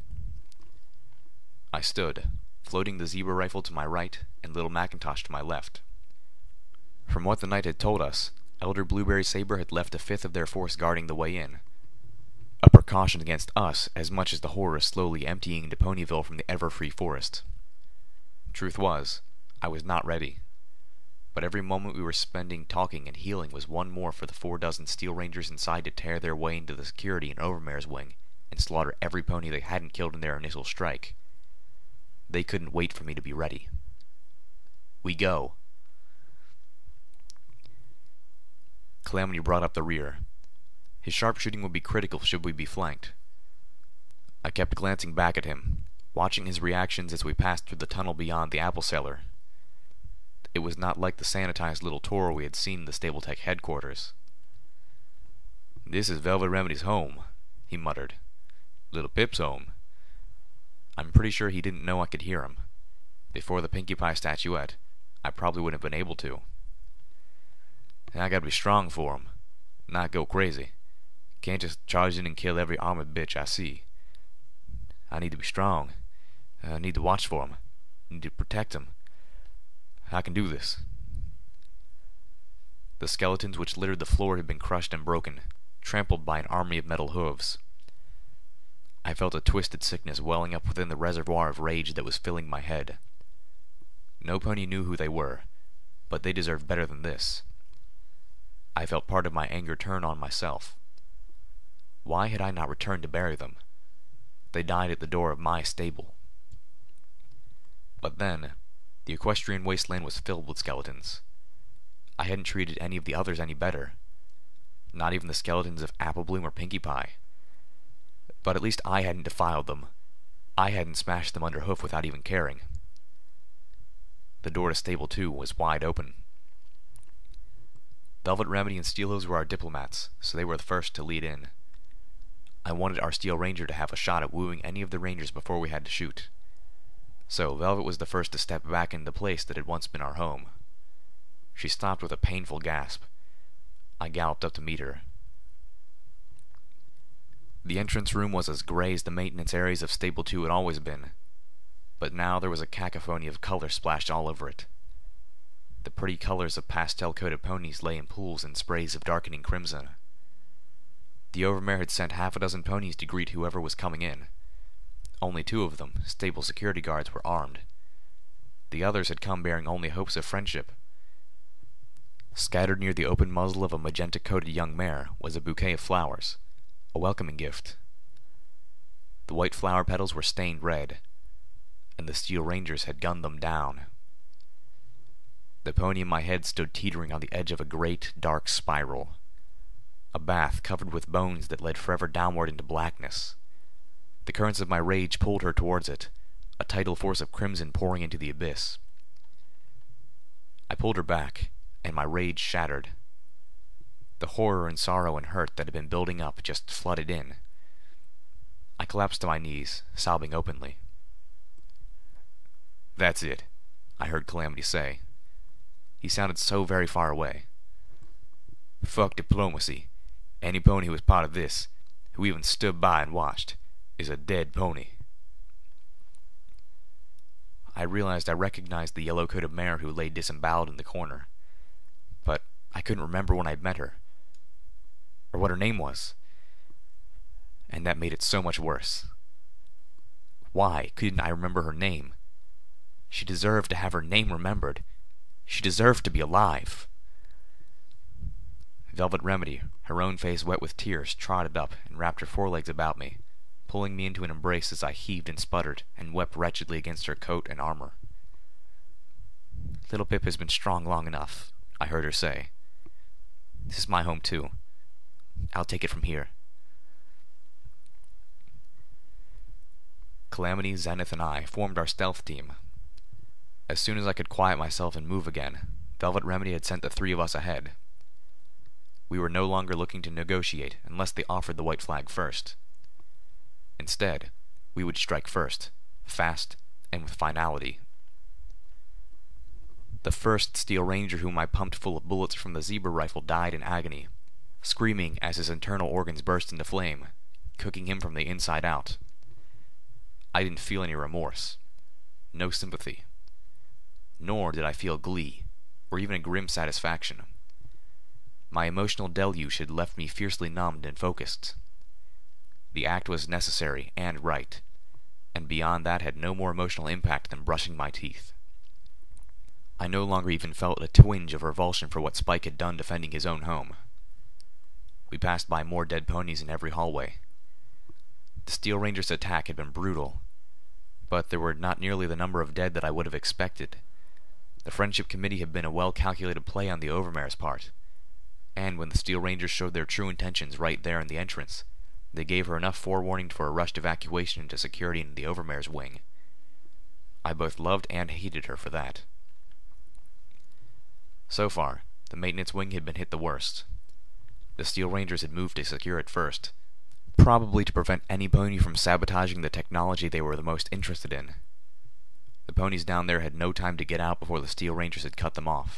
I stood, floating the zebra rifle to my right and Little Macintosh to my left. From what the knight had told us, Elder Blueberry Saber had left a fifth of their force guarding the way in. A precaution against us as much as the horror slowly emptying into Ponyville from the ever-free forest. Truth was, I was not ready. But every moment we were spending talking and healing was one more for the four dozen Steel Rangers inside to tear their way into the security in Overmare's wing and slaughter every pony they hadn't killed in their initial strike. They couldn't wait for me to be ready. We go. Calamity brought up the rear. His sharpshooting would be critical should we be flanked. I kept glancing back at him, watching his reactions as we passed through the tunnel beyond the apple cellar. It was not like the sanitized little tour we had seen in the Stable-Tech headquarters. "This is Velvet Remedy's home," he muttered. "Little Pip's home." I'm pretty sure he didn't know I could hear him. Before the Pinkie Pie statuette, I probably wouldn't have been able to. And I gotta be strong for him, not go crazy. Can't just charge in and kill every armored bitch I see. I need to be strong. I need to watch for him. I need to protect him. I can do this. The skeletons which littered the floor had been crushed and broken, trampled by an army of metal hooves. I felt a twisted sickness welling up within the reservoir of rage that was filling my head. No pony knew who they were, but they deserved better than this. I felt part of my anger turn on myself. Why had I not returned to bury them? They died at the door of my stable. But then, the equestrian wasteland was filled with skeletons. I hadn't treated any of the others any better. Not even the skeletons of Apple Bloom or Pinkie Pie. But at least I hadn't defiled them. I hadn't smashed them under hoof without even caring. The door to Stable two was wide open. Velvet Remedy and Steelhooves were our diplomats, so they were the first to lead in. I wanted our Steel Ranger to have a shot at wooing any of the Rangers before we had to shoot. So Velvet was the first to step back into the place that had once been our home. She stopped with a painful gasp. I galloped up to meet her. The entrance room was as gray as the maintenance areas of Stable two had always been, but now there was a cacophony of color splashed all over it. The pretty colors of pastel-coated ponies lay in pools and sprays of darkening crimson. The Overmare had sent half a dozen ponies to greet whoever was coming in. Only two of them, stable security guards, were armed. The others had come bearing only hopes of friendship. Scattered near the open muzzle of a magenta-coated young mare was a bouquet of flowers, a welcoming gift. The white flower petals were stained red, and the Steel Rangers had gunned them down. The pony in my head stood teetering on the edge of a great, dark spiral. A bath covered with bones that led forever downward into blackness. The currents of my rage pulled her towards it, a tidal force of crimson pouring into the abyss. I pulled her back, and my rage shattered. The horror and sorrow and hurt that had been building up just flooded in. I collapsed to my knees, sobbing openly. "That's it," I heard Calamity say. He sounded so very far away. "Fuck diplomacy. Any pony who was part of this, who even stood by and watched, is a dead pony." I realized I recognized the yellow-coated mare who lay disemboweled in the corner, but I couldn't remember when I'd met her, or what her name was, and that made it so much worse. Why couldn't I remember her name? She deserved to have her name remembered. She deserved to be alive. Velvet Remedy, her own face wet with tears, trotted up and wrapped her forelegs about me, pulling me into an embrace as I heaved and sputtered and wept wretchedly against her coat and armor. "Little Pip has been strong long enough," I heard her say. "This is my home too. I'll take it from here." Calamity, Zenith, and I formed our stealth team. As soon as I could quiet myself and move again, Velvet Remedy had sent the three of us ahead. We were no longer looking to negotiate unless they offered the white flag first. Instead, we would strike first, fast, and with finality. The first Steel Ranger whom I pumped full of bullets from the zebra rifle died in agony, screaming as his internal organs burst into flame, cooking him from the inside out. I didn't feel any remorse, no sympathy, nor did I feel glee, or even a grim satisfaction. My emotional deluge had left me fiercely numbed and focused. The act was necessary and right, and beyond that had no more emotional impact than brushing my teeth. I no longer even felt a twinge of revulsion for what Spike had done defending his own home. We passed by more dead ponies in every hallway. The Steel Ranger's attack had been brutal, but there were not nearly the number of dead that I would have expected. The Friendship Committee had been a well-calculated play on the Overmare's part, and when the Steel Rangers showed their true intentions right there in the entrance, they gave her enough forewarning for a rushed evacuation into security into the Overmare's wing. I both loved and hated her for that. So far, the maintenance wing had been hit the worst. The Steel Rangers had moved to secure it first, probably to prevent any pony from sabotaging the technology they were the most interested in. The ponies down there had no time to get out before the Steel Rangers had cut them off.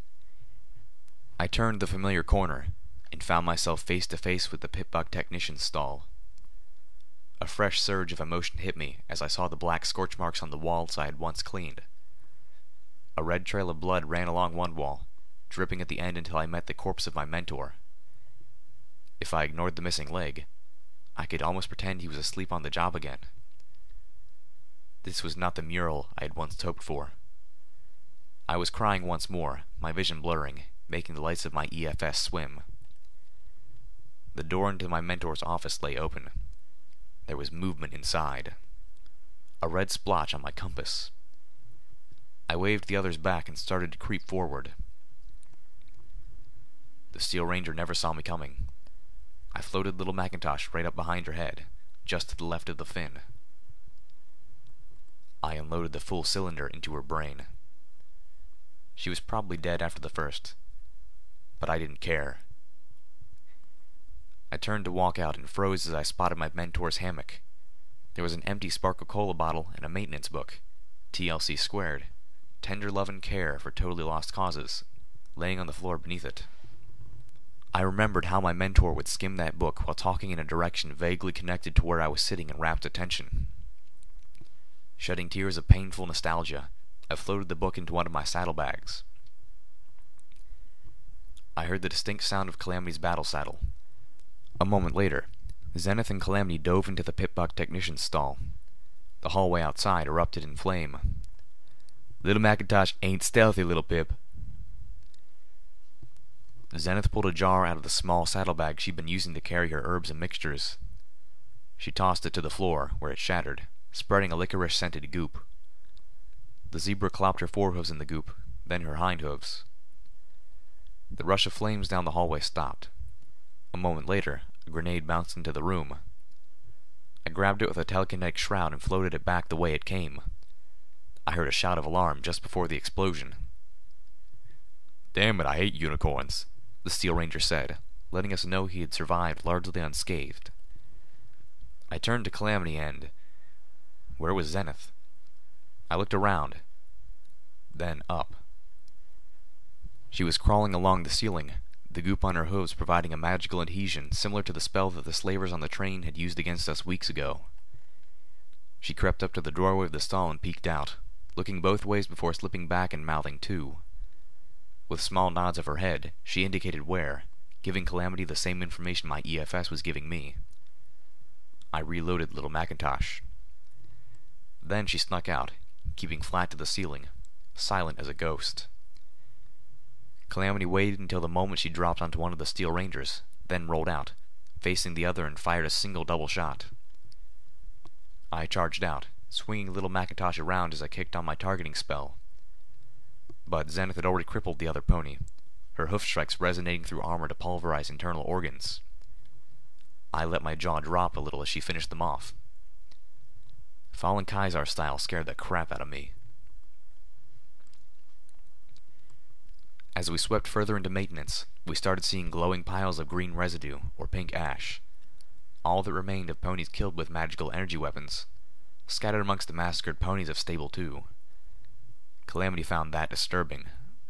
I turned the familiar corner, and found myself face to face with the Pip-Buck technician's stall. A fresh surge of emotion hit me as I saw the black scorch marks on the walls I had once cleaned. A red trail of blood ran along one wall, dripping at the end until I met the corpse of my mentor. If I ignored the missing leg, I could almost pretend he was asleep on the job again. This was not the mural I had once hoped for. I was crying once more, my vision blurring, making the lights of my E F S swim. The door into my mentor's office lay open. There was movement inside. A red splotch on my compass. I waved the others back and started to creep forward. The Steel Ranger never saw me coming. I floated little Macintosh right up behind her head, just to the left of the fin. I unloaded the full cylinder into her brain. She was probably dead after the first, but I didn't care. I turned to walk out and froze as I spotted my mentor's hammock. There was an empty Sparkle Cola bottle and a maintenance book, T L C squared, Tender Love and Care for Totally Lost Causes, laying on the floor beneath it. I remembered how my mentor would skim that book while talking in a direction vaguely connected to where I was sitting in rapt attention. Shedding tears of painful nostalgia, I floated the book into one of my saddlebags. I heard the distinct sound of Calamity's battle saddle. A moment later, Zenith and Calamity dove into the Pip-Buck technician's stall. The hallway outside erupted in flame. "Little Macintosh ain't stealthy, little Pip." Zenith pulled a jar out of the small saddlebag she'd been using to carry her herbs and mixtures. She tossed it to the floor, where it shattered, spreading a licorice-scented goop. The zebra clopped her forehoofs in the goop, then her hind hooves. The rush of flames down the hallway stopped. A moment later, a grenade bounced into the room. I grabbed it with a telekinetic shroud and floated it back the way it came. I heard a shout of alarm just before the explosion. "Damn it, I hate unicorns," the Steel Ranger said, letting us know he had survived largely unscathed. I turned to Calamity and... where was Zenith? I looked around, then up. She was crawling along the ceiling, the goop on her hooves providing a magical adhesion similar to the spell that the slavers on the train had used against us weeks ago. She crept up to the doorway of the stall and peeked out, looking both ways before slipping back and mouthing to. With small nods of her head, she indicated where, giving Calamity the same information my E F S was giving me. I reloaded Little Macintosh. Then she snuck out, keeping flat to the ceiling, silent as a ghost. Calamity waited until the moment she dropped onto one of the Steel Rangers, then rolled out, facing the other and fired a single double shot. I charged out, swinging Little Macintosh around as I kicked on my targeting spell. But Zenith had already crippled the other pony, her hoof strikes resonating through armor to pulverize internal organs. I let my jaw drop a little as she finished them off. Fallen Kaisar style scared the crap out of me. As we swept further into maintenance, we started seeing glowing piles of green residue, or pink ash. All that remained of ponies killed with magical energy weapons, scattered amongst the massacred ponies of Stable two. Calamity found that disturbing.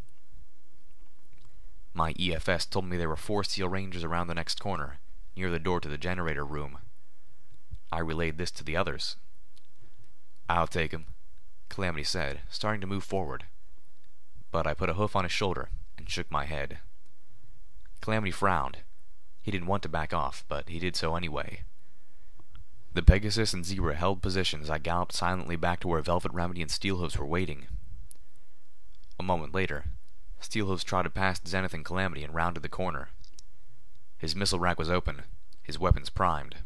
My E F S told me there were four Steel Rangers around the next corner, near the door to the generator room. I relayed this to the others. "I'll take him," Calamity said, starting to move forward. But I put a hoof on his shoulder and shook my head. Calamity frowned. He didn't want to back off, but he did so anyway. The Pegasus and Zebra held position as I galloped silently back to where Velvet Remedy and Steelhooves were waiting. A moment later, Steelhooves trotted past Zenith and Calamity and rounded the corner. His missile rack was open, his weapons primed.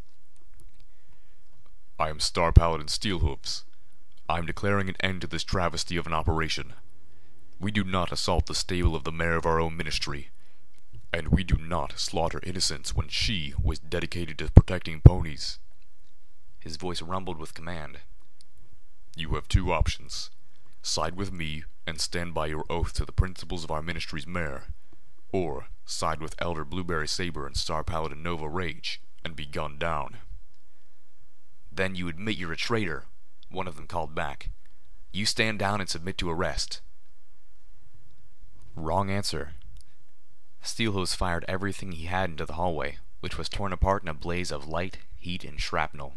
"I am Star Paladin Steelhooves. I am declaring an end to this travesty of an operation. We do not assault the stable of the mayor of our own ministry, and we do not slaughter innocents when she was dedicated to protecting ponies." His voice rumbled with command. "You have two options. Side with me and stand by your oath to the principles of our ministry's mayor, or side with Elder Blueberry Saber and Star Paladin Nova Rage and be gunned down." "Then you admit you're a traitor," one of them called back. "You stand down and submit to arrest." Wrong answer. Steelhose fired everything he had into the hallway, which was torn apart in a blaze of light, heat, and shrapnel.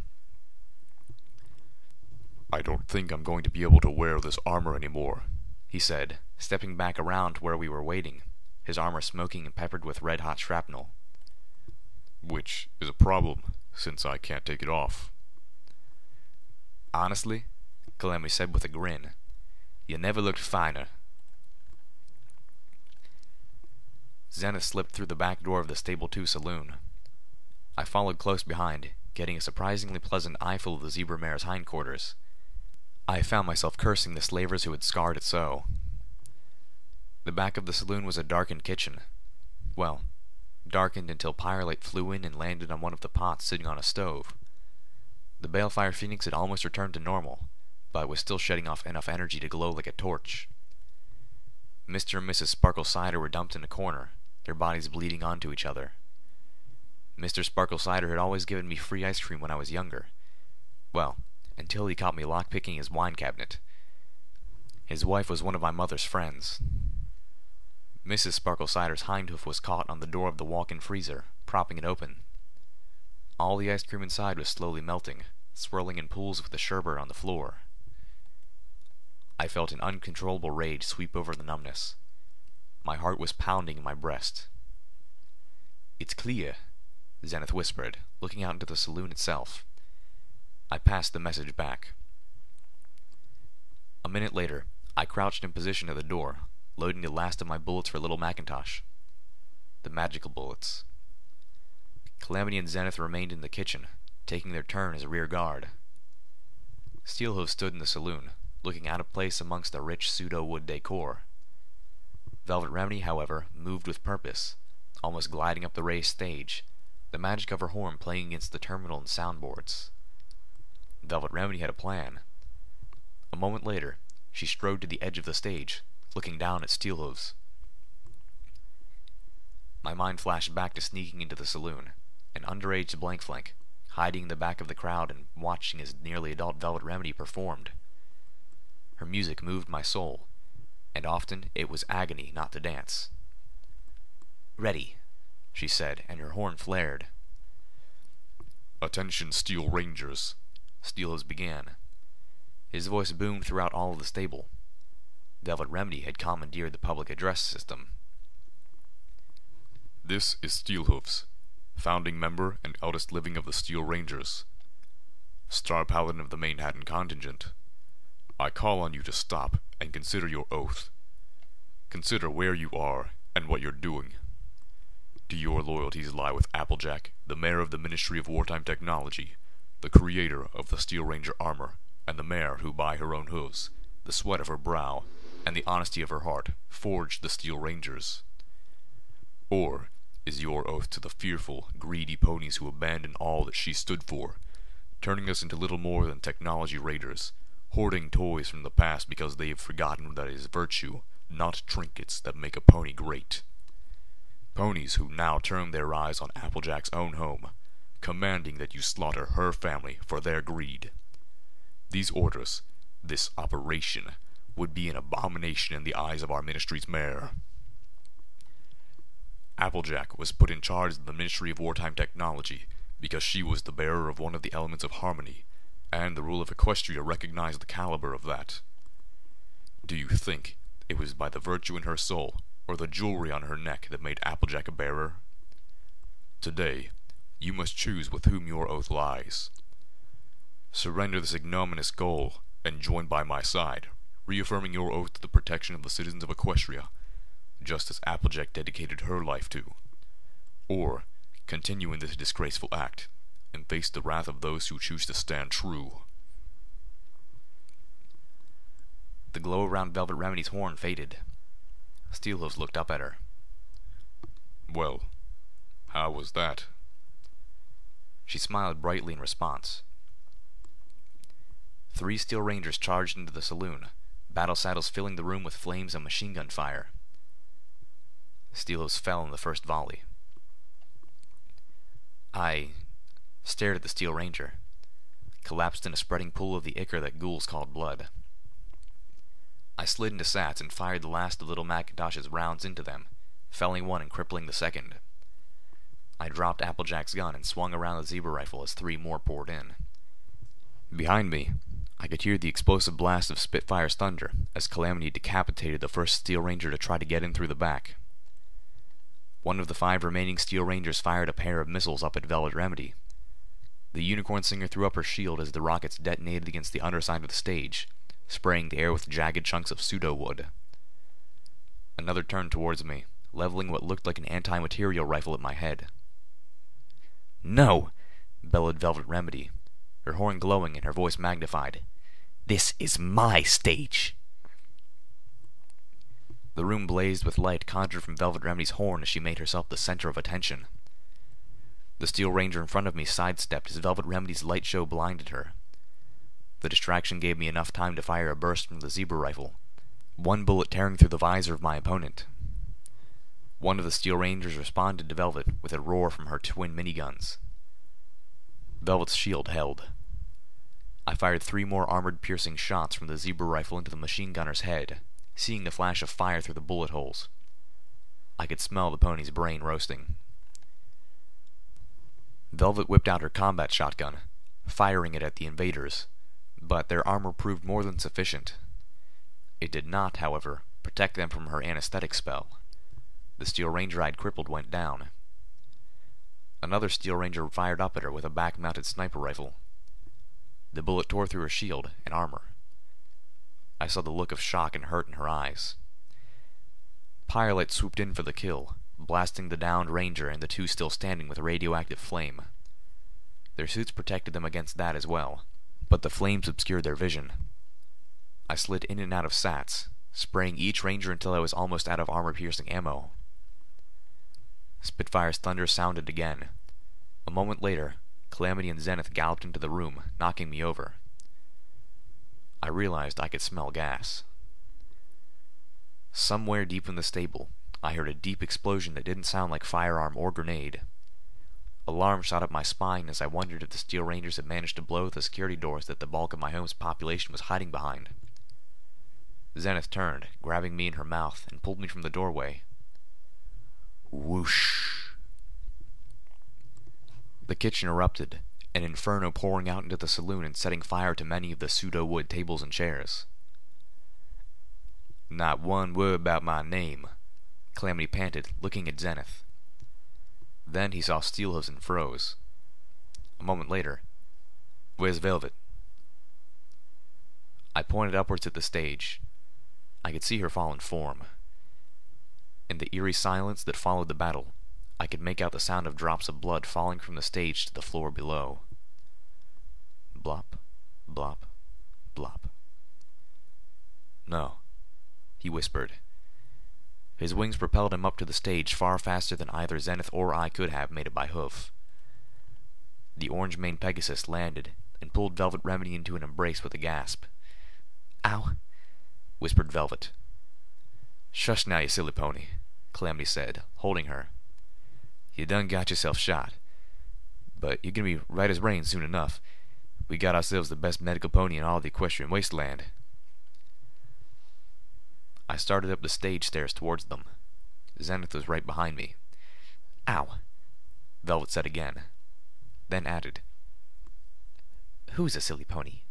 "I don't think I'm going to be able to wear this armor anymore," he said, stepping back around to where we were waiting, his armor smoking and peppered with red-hot shrapnel. "Which is a problem, since I can't take it off." "Honestly," Calamity said with a grin, "you never looked finer." Zenith slipped through the back door of the Stable two saloon. I followed close behind, getting a surprisingly pleasant eyeful of the zebra mare's hindquarters. I found myself cursing the slavers who had scarred it so. The back of the saloon was a darkened kitchen. Well, darkened until Pyrelight flew in and landed on one of the pots sitting on a stove. The Balefire Phoenix had almost returned to normal, but was still shedding off enough energy to glow like a torch. Mister and Missus Sparkle Cider were dumped in a corner, their bodies bleeding onto each other. Mister Sparkle Cider had always given me free ice cream when I was younger. Well, until he caught me lockpicking his wine cabinet. His wife was one of my mother's friends. Missus Sparkle Cider's hindhoof was caught on the door of the walk-in freezer, propping it open. All the ice cream inside was slowly melting, swirling in pools with the sherbet on the floor. I felt an uncontrollable rage sweep over the numbness. My heart was pounding in my breast. "It's clear," Zenith whispered, looking out into the saloon itself. I passed the message back. A minute later, I crouched in position at the door, loading the last of my bullets for Little Macintosh. The magical bullets. Calamity and Zenith remained in the kitchen, taking their turn as a rear guard. Steelhooves stood in the saloon, looking out of place amongst the rich pseudo-wood decor. Velvet Remedy, however, moved with purpose, almost gliding up the raised stage, the magic of her horn playing against the terminal and soundboards. Velvet Remedy had a plan. A moment later, she strode to the edge of the stage, looking down at Steelhooves. My mind flashed back to sneaking into the saloon, an underage Blankflank, hiding in the back of the crowd and watching as nearly adult Velvet Remedy performed. Her music moved my soul, and often it was agony not to dance. "Ready," she said, and her horn flared. "Attention, Steel Rangers," Steelhooves began. His voice boomed throughout all of the stable. Velvet Remedy had commandeered the public address system. "This is Steelhooves, founding member and eldest living of the Steel Rangers, Star Paladin of the Manhattan contingent. I call on you to stop and consider your oath. Consider where you are and what you're doing. Do your loyalties lie with Applejack, the mayor of the Ministry of Wartime Technology, the creator of the Steel Ranger armor, and the mare who by her own hooves, the sweat of her brow, and the honesty of her heart, forged the Steel Rangers? Or is your oath to the fearful, greedy ponies who abandoned all that she stood for, turning us into little more than technology raiders, hoarding toys from the past because they have forgotten that it is virtue, not trinkets, that make a pony great? Ponies who now turn their eyes on Applejack's own home, commanding that you slaughter her family for their greed. These orders, this operation, would be an abomination in the eyes of our ministry's mayor. Applejack was put in charge of the Ministry of Wartime Technology because she was the bearer of one of the elements of harmony, and the rule of Equestria recognized the caliber of that. Do you think it was by the virtue in her soul, or the jewelry on her neck, that made Applejack a bearer? Today, you must choose with whom your oath lies. Surrender this ignominious goal, and join by my side, reaffirming your oath to the protection of the citizens of Equestria, just as Applejack dedicated her life to. Or, continue in this disgraceful act, and face the wrath of those who choose to stand true. The glow around Velvet Remedy's horn faded. Steelhooves looked up at her. "Well, how was that?" She smiled brightly in response. Three Steel Rangers charged into the saloon, battle saddles filling the room with flames and machine gun fire. Steelhooves fell in the first volley. I stared at the Steel Ranger, collapsed in a spreading pool of the ichor that ghouls called blood. I slid into Sats and fired the last of Little Macintosh's rounds into them, felling one and crippling the second. I dropped Applejack's gun and swung around the zebra rifle as three more poured in. Behind me, I could hear the explosive blast of Spitfire's thunder as Calamity decapitated the first Steel Ranger to try to get in through the back. One of the five remaining Steel Rangers fired a pair of missiles up at Velvet Remedy. The Unicorn Singer threw up her shield as the rockets detonated against the underside of the stage, spraying the air with jagged chunks of pseudo-wood. Another turned towards me, leveling what looked like an anti-material rifle at my head. "No!" bellowed Velvet Remedy, her horn glowing and her voice magnified. "This is my stage!" The room blazed with light conjured from Velvet Remedy's horn as she made herself the center of attention. The Steel Ranger in front of me sidestepped as Velvet Remedy's light show blinded her. The distraction gave me enough time to fire a burst from the zebra rifle, one bullet tearing through the visor of my opponent. One of the Steel Rangers responded to Velvet with a roar from her twin miniguns. Velvet's shield held. I fired three more armored-piercing shots from the zebra rifle into the machine gunner's head, seeing the flash of fire through the bullet holes. I could smell the pony's brain roasting. Velvet whipped out her combat shotgun, firing it at the invaders, but their armor proved more than sufficient. It did not, however, protect them from her anesthetic spell. The Steel Ranger I'd crippled went down. Another Steel Ranger fired up at her with a back-mounted sniper rifle. The bullet tore through her shield and armor. I saw the look of shock and hurt in her eyes. Pyrelight swooped in for the kill, blasting the downed Ranger and the two still standing with radioactive flame. Their suits protected them against that as well, but the flames obscured their vision. I slid in and out of sats, spraying each ranger until I was almost out of armor-piercing ammo. Spitfire's thunder sounded again. A moment later, Calamity and Zenith galloped into the room, knocking me over. I realized I could smell gas. Somewhere deep in the stable, I heard a deep explosion that didn't sound like firearm or grenade. Alarm shot up my spine as I wondered if the Steel Rangers had managed to blow the security doors that the bulk of my home's population was hiding behind. Zenith turned, grabbing me in her mouth, and pulled me from the doorway. Whoosh! The kitchen erupted, an inferno pouring out into the saloon and setting fire to many of the pseudo-wood tables and chairs. Not one word about my name, Calamity panted, looking at Zenith. Then he saw Steelhooves and froze. A moment later, "Where's Velvet?" I pointed upwards at the stage. I could see her fallen form. In the eerie silence that followed the battle, I could make out the sound of drops of blood falling from the stage to the floor below. Blop, blop, blop. "No," he whispered. His wings propelled him up to the stage far faster than either Zenith or I could have made it by hoof. The orange-maned Pegasus landed and pulled Velvet Remedy into an embrace with a gasp. "Ow," whispered Velvet. "Shush now, you silly pony," Calamity said, holding her. "You done got yourself shot. But you're gonna be right as rain soon enough. We got ourselves the best medical pony in all the equestrian wasteland." I started up the stage stairs towards them. Zenith was right behind me. "Ow," Velvet said again, then added, "Who's a silly pony?"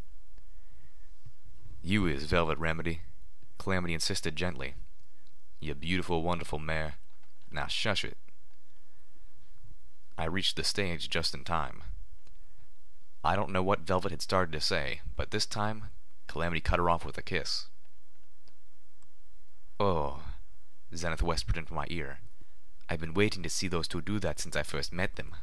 "You is, Velvet Remedy," Calamity insisted gently. "You beautiful, wonderful mare. Now shush it." I reached the stage just in time. I don't know what Velvet had started to say, but this time, Calamity cut her off with a kiss. "Oh," Zenith whispered into my ear. "I've been waiting to see those two do that since I first met them."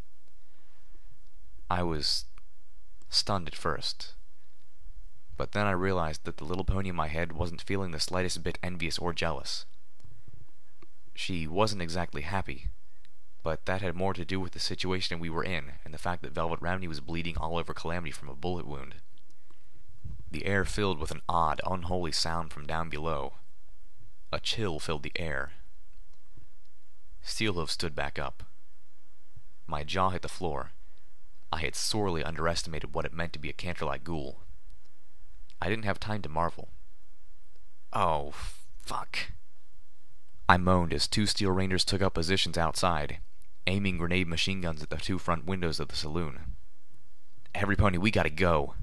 I was stunned at first. But then I realized that the little pony in my head wasn't feeling the slightest bit envious or jealous. She wasn't exactly happy, but that had more to do with the situation we were in and the fact that Velvet Remedy was bleeding all over Calamity from a bullet wound. The air filled with an odd, unholy sound from down below. A chill filled the air. Steelhooves stood back up. My jaw hit the floor. I had sorely underestimated what it meant to be a Canterlite ghoul. I didn't have time to marvel. "Oh, fuck." I moaned as two Steel Rangers took up positions outside, aiming grenade machine guns at the two front windows of the saloon. "Every pony, we gotta go."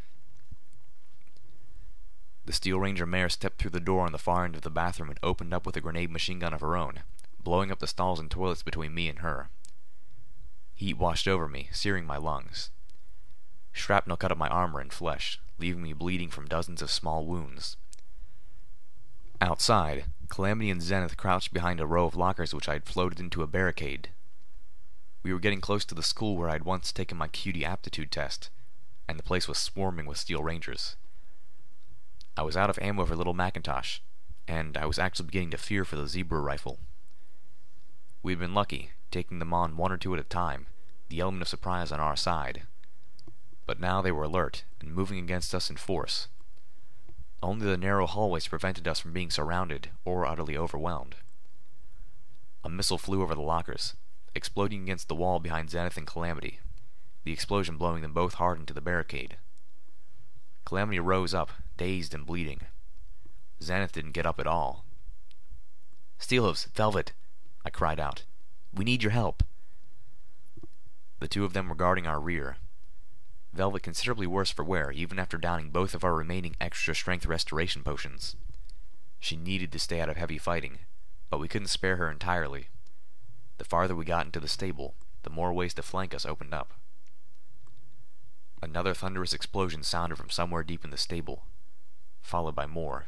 The Steel Ranger mare stepped through the door on the far end of the bathroom and opened up with a grenade machine gun of her own, blowing up the stalls and toilets between me and her. Heat washed over me, searing my lungs. Shrapnel cut up my armor and flesh, leaving me bleeding from dozens of small wounds. Outside, Calamity and Zenith crouched behind a row of lockers which I had floated into a barricade. We were getting close to the school where I'd once taken my cutie aptitude test, and the place was swarming with Steel Rangers. I was out of ammo for Little Macintosh, and I was actually beginning to fear for the Zebra rifle. We'd been lucky, taking them on one or two at a time, the element of surprise on our side. But now they were alert, and moving against us in force. Only the narrow hallways prevented us from being surrounded or utterly overwhelmed. A missile flew over the lockers, exploding against the wall behind Zenith and Calamity, the explosion blowing them both hard into the barricade. Calamity rose up, dazed and bleeding. Zenith didn't get up at all. "Steelhooves, Velvet," I cried out. "We need your help." The two of them were guarding our rear. Velvet considerably worse for wear, even after downing both of our remaining extra-strength restoration potions. She needed to stay out of heavy fighting, but we couldn't spare her entirely. The farther we got into the stable, the more ways to flank us opened up. Another thunderous explosion sounded from somewhere deep in the stable, followed by more.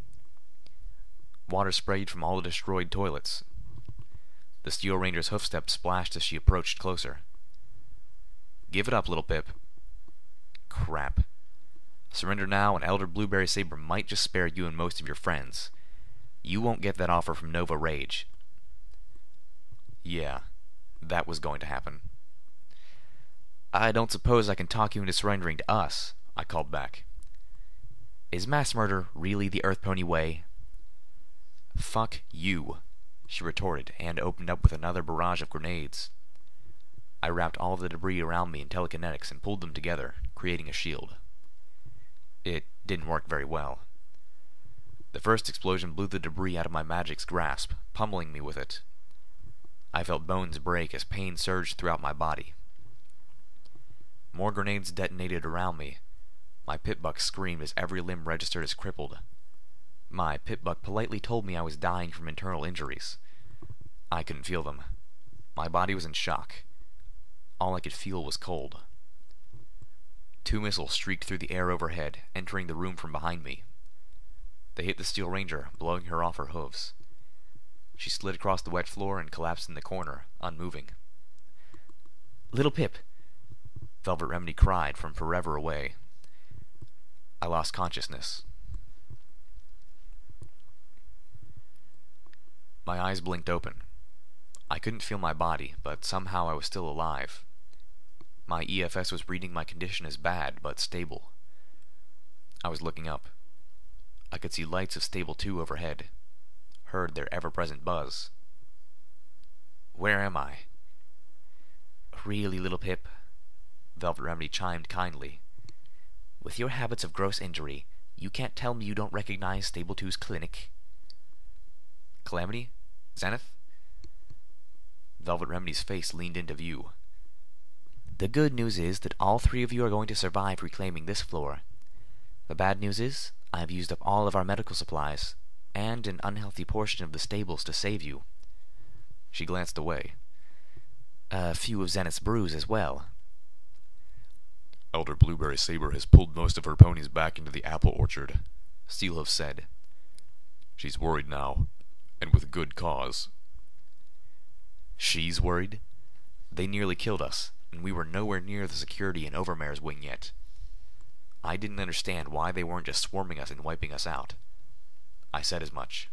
Water sprayed from all the destroyed toilets. The Steel Ranger's hoofsteps splashed as she approached closer. "Give it up, little Pip." Crap. Surrender now, and Elder Blueberry Saber might just spare you and most of your friends. You won't get that offer from Nova Rage. Yeah, that was going to happen. I don't suppose I can talk you into surrendering to us, I called back. Is mass murder really the Earth Pony way? Fuck you, she retorted, and opened up with another barrage of grenades. I wrapped all of the debris around me in telekinetics and pulled them together, creating a shield. It didn't work very well. The first explosion blew the debris out of my magic's grasp, pummeling me with it. I felt bones break as pain surged throughout my body. More grenades detonated around me. My Pip-Buck screamed as every limb registered as crippled. My Pip-Buck politely told me I was dying from internal injuries. I couldn't feel them. My body was in shock. All I could feel was cold. Two missiles streaked through the air overhead, entering the room from behind me. They hit the Steel Ranger, blowing her off her hooves. She slid across the wet floor and collapsed in the corner, unmoving. "Little Pip!" Velvet Remedy cried from forever away. I lost consciousness. My eyes blinked open. I couldn't feel my body, but somehow I was still alive. My E F S was reading my condition as bad, but stable. I was looking up. I could see lights of Stable two overhead. Heard their ever-present buzz. Where am I? Really, little Pip? Velvet Remedy chimed kindly. With your habits of gross injury, you can't tell me you don't recognize Stable two's clinic. Calamity? Zenith? Velvet Remedy's face leaned into view. The good news is that all three of you are going to survive reclaiming this floor. The bad news is, I've used up all of our medical supplies, and an unhealthy portion of the stables to save you. She glanced away. A few of Zenith's brews as well. Elder Blueberry Saber has pulled most of her ponies back into the apple orchard, Steelhoof said. She's worried now, and with good cause. She's worried? They nearly killed us, and we were nowhere near the security in Overmare's wing yet. I didn't understand why they weren't just swarming us and wiping us out. I said as much.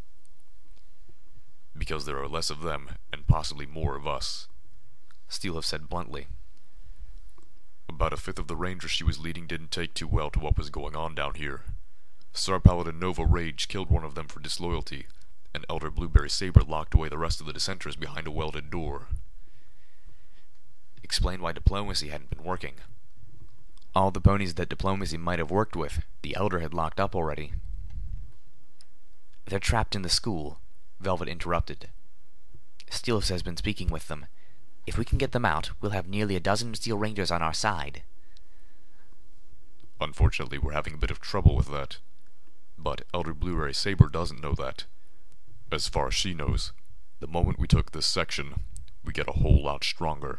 Because there are less of them, and possibly more of us, Steelhoof said bluntly. About a fifth of the Rangers she was leading didn't take too well to what was going on down here. Star Paladin Nova Rage killed one of them for disloyalty, and Elder Blueberry Saber locked away the rest of the dissenters behind a welded door. Explained why diplomacy hadn't been working. All the ponies that diplomacy might have worked with, the Elder had locked up already. They're trapped in the school, Velvet interrupted. Steelhoof has been speaking with them. If we can get them out, we'll have nearly a dozen Steel Rangers on our side. Unfortunately, we're having a bit of trouble with that. But Elder Blueberry Saber doesn't know that. As far as she knows, the moment we took this section, we get a whole lot stronger.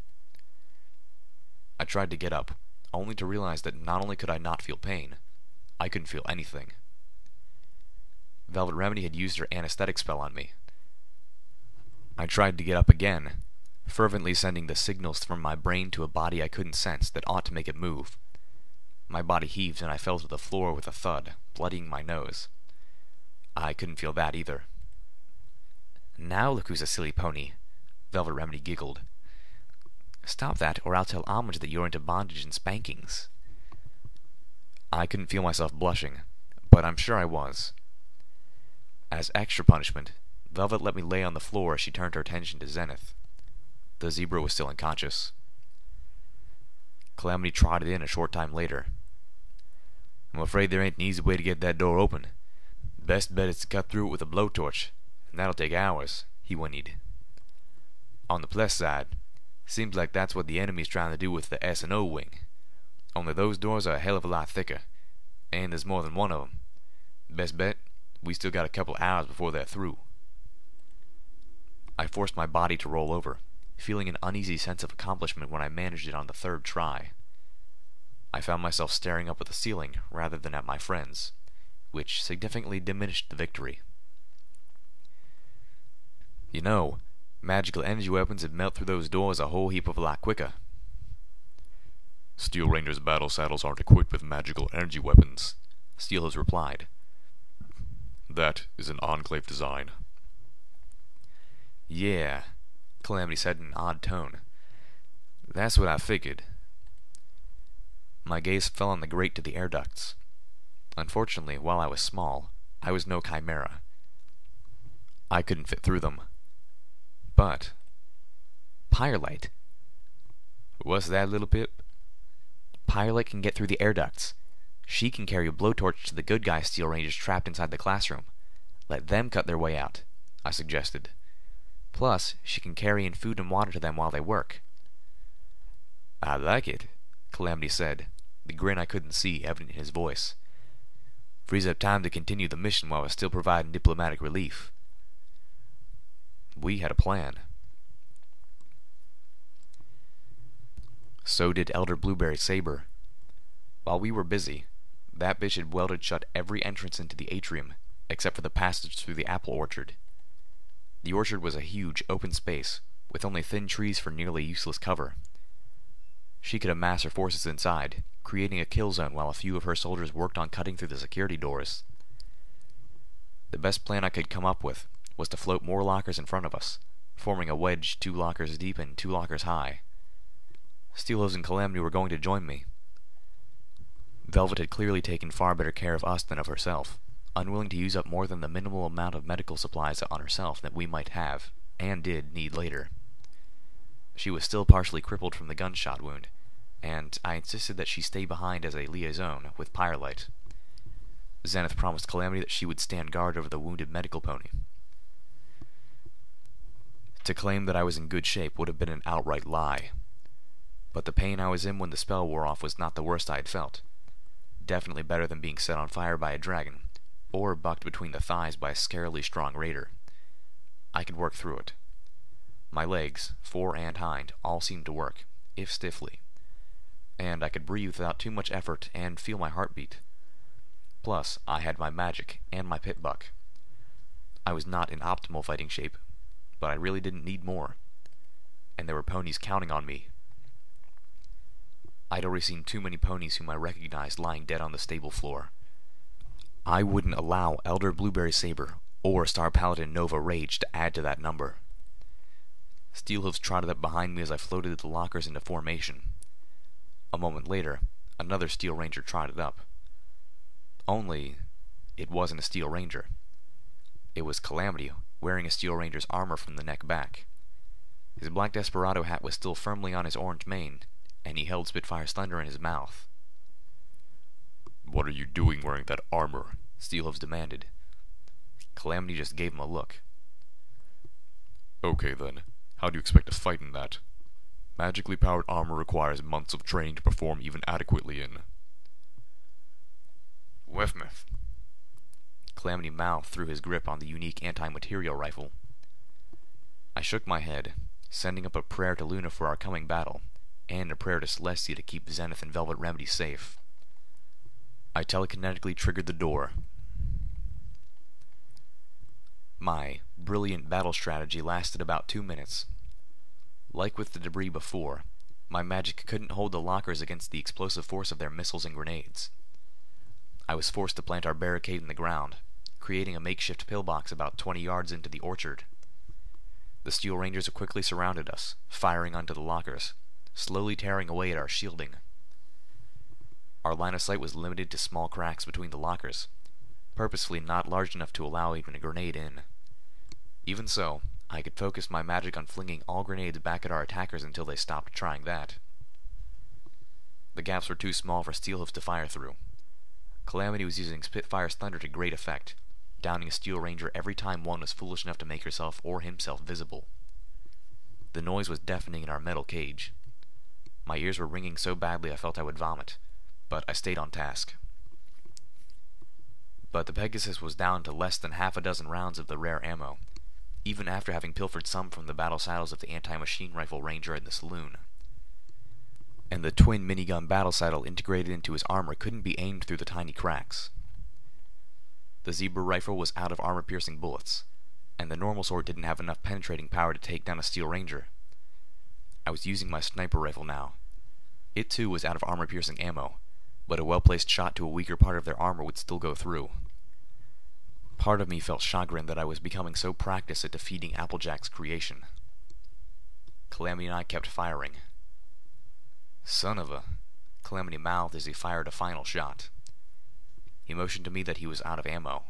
I tried to get up, only to realize that not only could I not feel pain, I couldn't feel anything. Velvet Remedy had used her anesthetic spell on me. I tried to get up again, fervently sending the signals from my brain to a body I couldn't sense that ought to make it move. My body heaved and I fell to the floor with a thud, bloodying my nose. I couldn't feel that either. Now look who's a silly pony, Velvet Remedy giggled. Stop that, or I'll tell Homage that you're into bondage and spankings. I couldn't feel myself blushing, but I'm sure I was. As extra punishment, Velvet let me lay on the floor as she turned her attention to Zenith. The zebra was still unconscious. Calamity trotted in a short time later. I'm afraid there ain't an easy way to get that door open. Best bet is to cut through it with a blowtorch, and that'll take hours, he whinnied. On the plus side, seems like that's what the enemy's trying to do with the S and O wing. Only those doors are a hell of a lot thicker, and there's more than one of them. Best bet, we still got a couple hours before they're through. I forced my body to roll over, feeling an uneasy sense of accomplishment when I managed it on the third try. I found myself staring up at the ceiling rather than at my friends, which significantly diminished the victory. You know, magical energy weapons would melt through those doors a whole heap of a lot quicker. Steel Ranger's battle saddles aren't equipped with magical energy weapons, Steelhooves replied. That is an Enclave design. Yeah, Calamity said in an odd tone. That's what I figured. My gaze fell on the grate to the air ducts. Unfortunately, while I was small, I was no chimera. I couldn't fit through them. But Pyrelight. What's that, Little Pip? Pyrelight can get through the air ducts. She can carry a blowtorch to the good guy Steel Rangers trapped inside the classroom. Let them cut their way out, I suggested. Plus, she can carry in food and water to them while they work. I like it, Calamity said, the grin I couldn't see evident in his voice. Frees up time to continue the mission while we're still providing diplomatic relief. We had a plan. So did Elder Blueberry Saber. While we were busy, that bitch had welded shut every entrance into the atrium, except for the passage through the apple orchard. The orchard was a huge, open space, with only thin trees for nearly useless cover. She could amass her forces inside, creating a kill zone while a few of her soldiers worked on cutting through the security doors. The best plan I could come up with was to float more lockers in front of us, forming a wedge two lockers deep and two lockers high. Steelhooves and Calamity were going to join me. Velvet had clearly taken far better care of us than of herself, unwilling to use up more than the minimal amount of medical supplies on herself that we might have, and did, need later. She was still partially crippled from the gunshot wound, and I insisted that she stay behind as a liaison with Pyrelight. Zenith promised Calamity that she would stand guard over the wounded medical pony. To claim that I was in good shape would have been an outright lie. But the pain I was in when the spell wore off was not the worst I had felt. Definitely better than being set on fire by a dragon, or bucked between the thighs by a scarily strong raider. I could work through it. My legs, fore and hind, all seemed to work, if stiffly, and I could breathe without too much effort and feel my heartbeat. Plus, I had my magic and my pit buck. I was not in optimal fighting shape, but I really didn't need more, and there were ponies counting on me. I'd already seen too many ponies whom I recognized lying dead on the stable floor. I wouldn't allow Elder Blueberry Saber or Star Paladin Nova Rage to add to that number. Steelhooves trotted up behind me as I floated the lockers into formation. A moment later, another Steel Ranger trotted up. Only, it wasn't a Steel Ranger. It was Calamity, wearing a Steel Ranger's armor from the neck back. His black Desperado hat was still firmly on his orange mane, and he held Spitfire's thunder in his mouth. What are you doing wearing that armor? Steelhooves demanded. Calamity just gave him a look. Okay then, how do you expect to fight in that? Magically powered armor requires months of training to perform even adequately in. Wefmouth. Calamity mouthed through his grip on the unique anti-material rifle. I shook my head, sending up a prayer to Luna for our coming battle, and a prayer to Celestia to keep Zenith and Velvet Remedy safe. I telekinetically triggered the door. My brilliant battle strategy lasted about two minutes. Like with the debris before, my magic couldn't hold the lockers against the explosive force of their missiles and grenades. I was forced to plant our barricade in the ground, creating a makeshift pillbox about twenty yards into the orchard. The Steel Rangers quickly surrounded us, firing onto the lockers, slowly tearing away at our shielding. Our line of sight was limited to small cracks between the lockers, purposefully not large enough to allow even a grenade in. Even so, I could focus my magic on flinging all grenades back at our attackers until they stopped trying that. The gaps were too small for Steelhooves to fire through. Calamity was using Spitfire's thunder to great effect, downing a Steel Ranger every time one was foolish enough to make herself or himself visible. The noise was deafening in our metal cage. My ears were ringing so badly I felt I would vomit, but I stayed on task. But the Pegasus was down to less than half a dozen rounds of the rare ammo, even after having pilfered some from the battle saddles of the anti-machine rifle ranger in the saloon. And the twin minigun battle saddle integrated into his armor couldn't be aimed through the tiny cracks. The Zebra rifle was out of armor-piercing bullets, and the normal sword didn't have enough penetrating power to take down a Steel Ranger. I was using my sniper rifle now, It too was out of armor-piercing ammo, but a well-placed shot to a weaker part of their armor would still go through. Part of me felt chagrin that I was becoming so practiced at defeating Applejack's creation. Calamity and I kept firing. "Son of a..." Calamity mouthed as he fired a final shot. He motioned to me that he was out of ammo.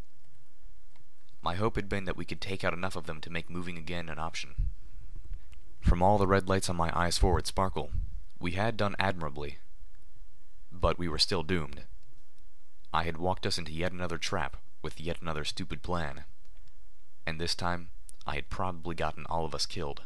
My hope had been that we could take out enough of them to make moving again an option. From all the red lights on my eyes forward sparkle, we had done admirably. But we were still doomed. I had walked us into yet another trap with yet another stupid plan. And this time, I had probably gotten all of us killed.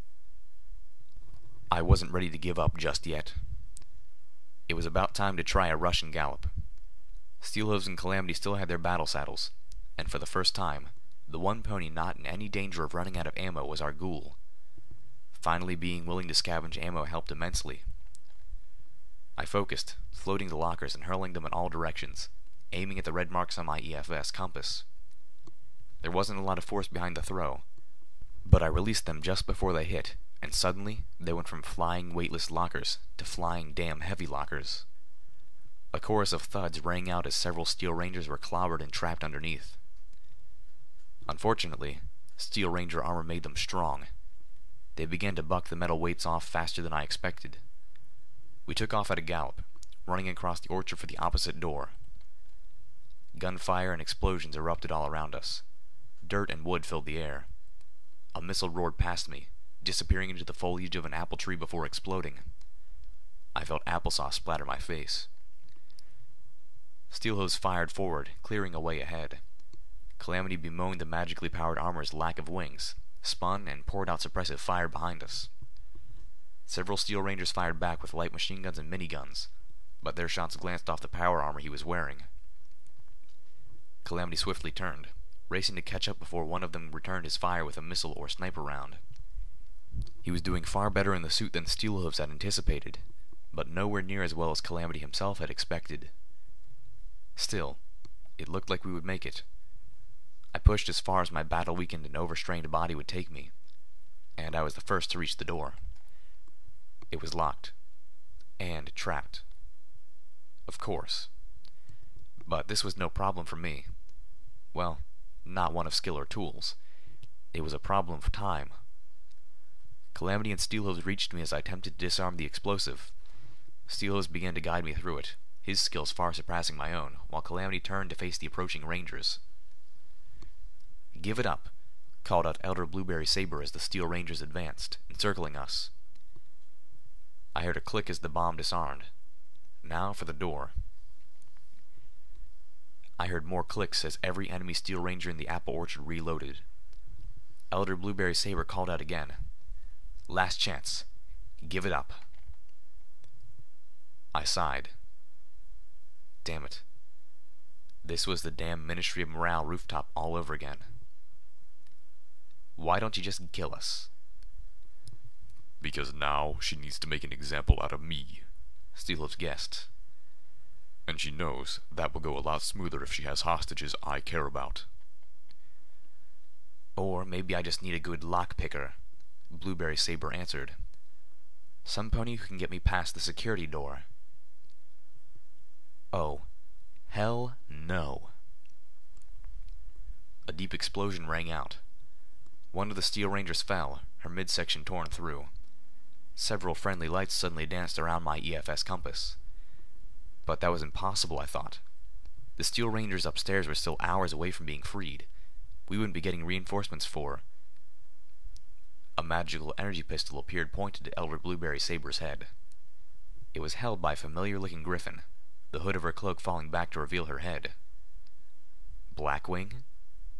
I wasn't ready to give up just yet. It was about time to try a rush and gallop. Steelhooves and Calamity still had their battle saddles, and for the first time, the one pony not in any danger of running out of ammo was our ghoul. Finally being willing to scavenge ammo helped immensely. I focused, floating the lockers and hurling them in all directions, aiming at the red marks on my E F S compass. There wasn't a lot of force behind the throw, but I released them just before they hit, and suddenly they went from flying weightless lockers to flying damn heavy lockers. A chorus of thuds rang out as several Steel Rangers were clobbered and trapped underneath. Unfortunately, Steel Ranger armor made them strong. They began to buck the metal weights off faster than I expected. We took off at a gallop, running across the orchard for the opposite door. Gunfire and explosions erupted all around us. Dirt and wood filled the air. A missile roared past me, disappearing into the foliage of an apple tree before exploding. I felt applesauce splatter my face. Steelhooves fired forward, clearing a way ahead. Calamity bemoaned the magically powered armor's lack of wings, spun, and poured out suppressive fire behind us. Several Steel Rangers fired back with light machine guns and miniguns, but their shots glanced off the power armor he was wearing. Calamity swiftly turned, racing to catch up before one of them returned his fire with a missile or sniper round. He was doing far better in the suit than Steelhooves had anticipated, but nowhere near as well as Calamity himself had expected. Still, it looked like we would make it. I pushed as far as my battle-weakened and overstrained body would take me, and I was the first to reach the door. It was locked, and trapped. Of course. But this was no problem for me. Well, not one of skill or tools. It was a problem of time. Calamity and Steelhooves reached me as I attempted to disarm the explosive. Steelhooves began to guide me through it, his skills far surpassing my own, while Calamity turned to face the approaching Rangers. "Give it up," called out Elder Blueberry Saber as the Steel Rangers advanced, encircling us. I heard a click as the bomb disarmed. Now for the door. I heard more clicks as every enemy Steel Ranger in the apple orchard reloaded. Elder Blueberry Saber called out again. "Last chance. Give it up." I sighed. Damn it. This was the damn Ministry of Morale rooftop all over again. Why don't you just kill us? "Because now she needs to make an example out of me," Steelhooves guessed. "And she knows that will go a lot smoother if she has hostages I care about." "Or maybe I just need a good lockpicker," Blueberry Saber answered. "Some pony who can get me past the security door." Oh, hell no. A deep explosion rang out. One of the Steel Rangers fell, her midsection torn through. Several friendly lights suddenly danced around my E F S compass. But that was impossible, I thought. The Steel Rangers upstairs were still hours away from being freed. We wouldn't be getting reinforcements for... A magical energy pistol appeared pointed to Elder Blueberry Saber's head. It was held by a familiar-looking griffin, the hood of her cloak falling back to reveal her head. Blackwing?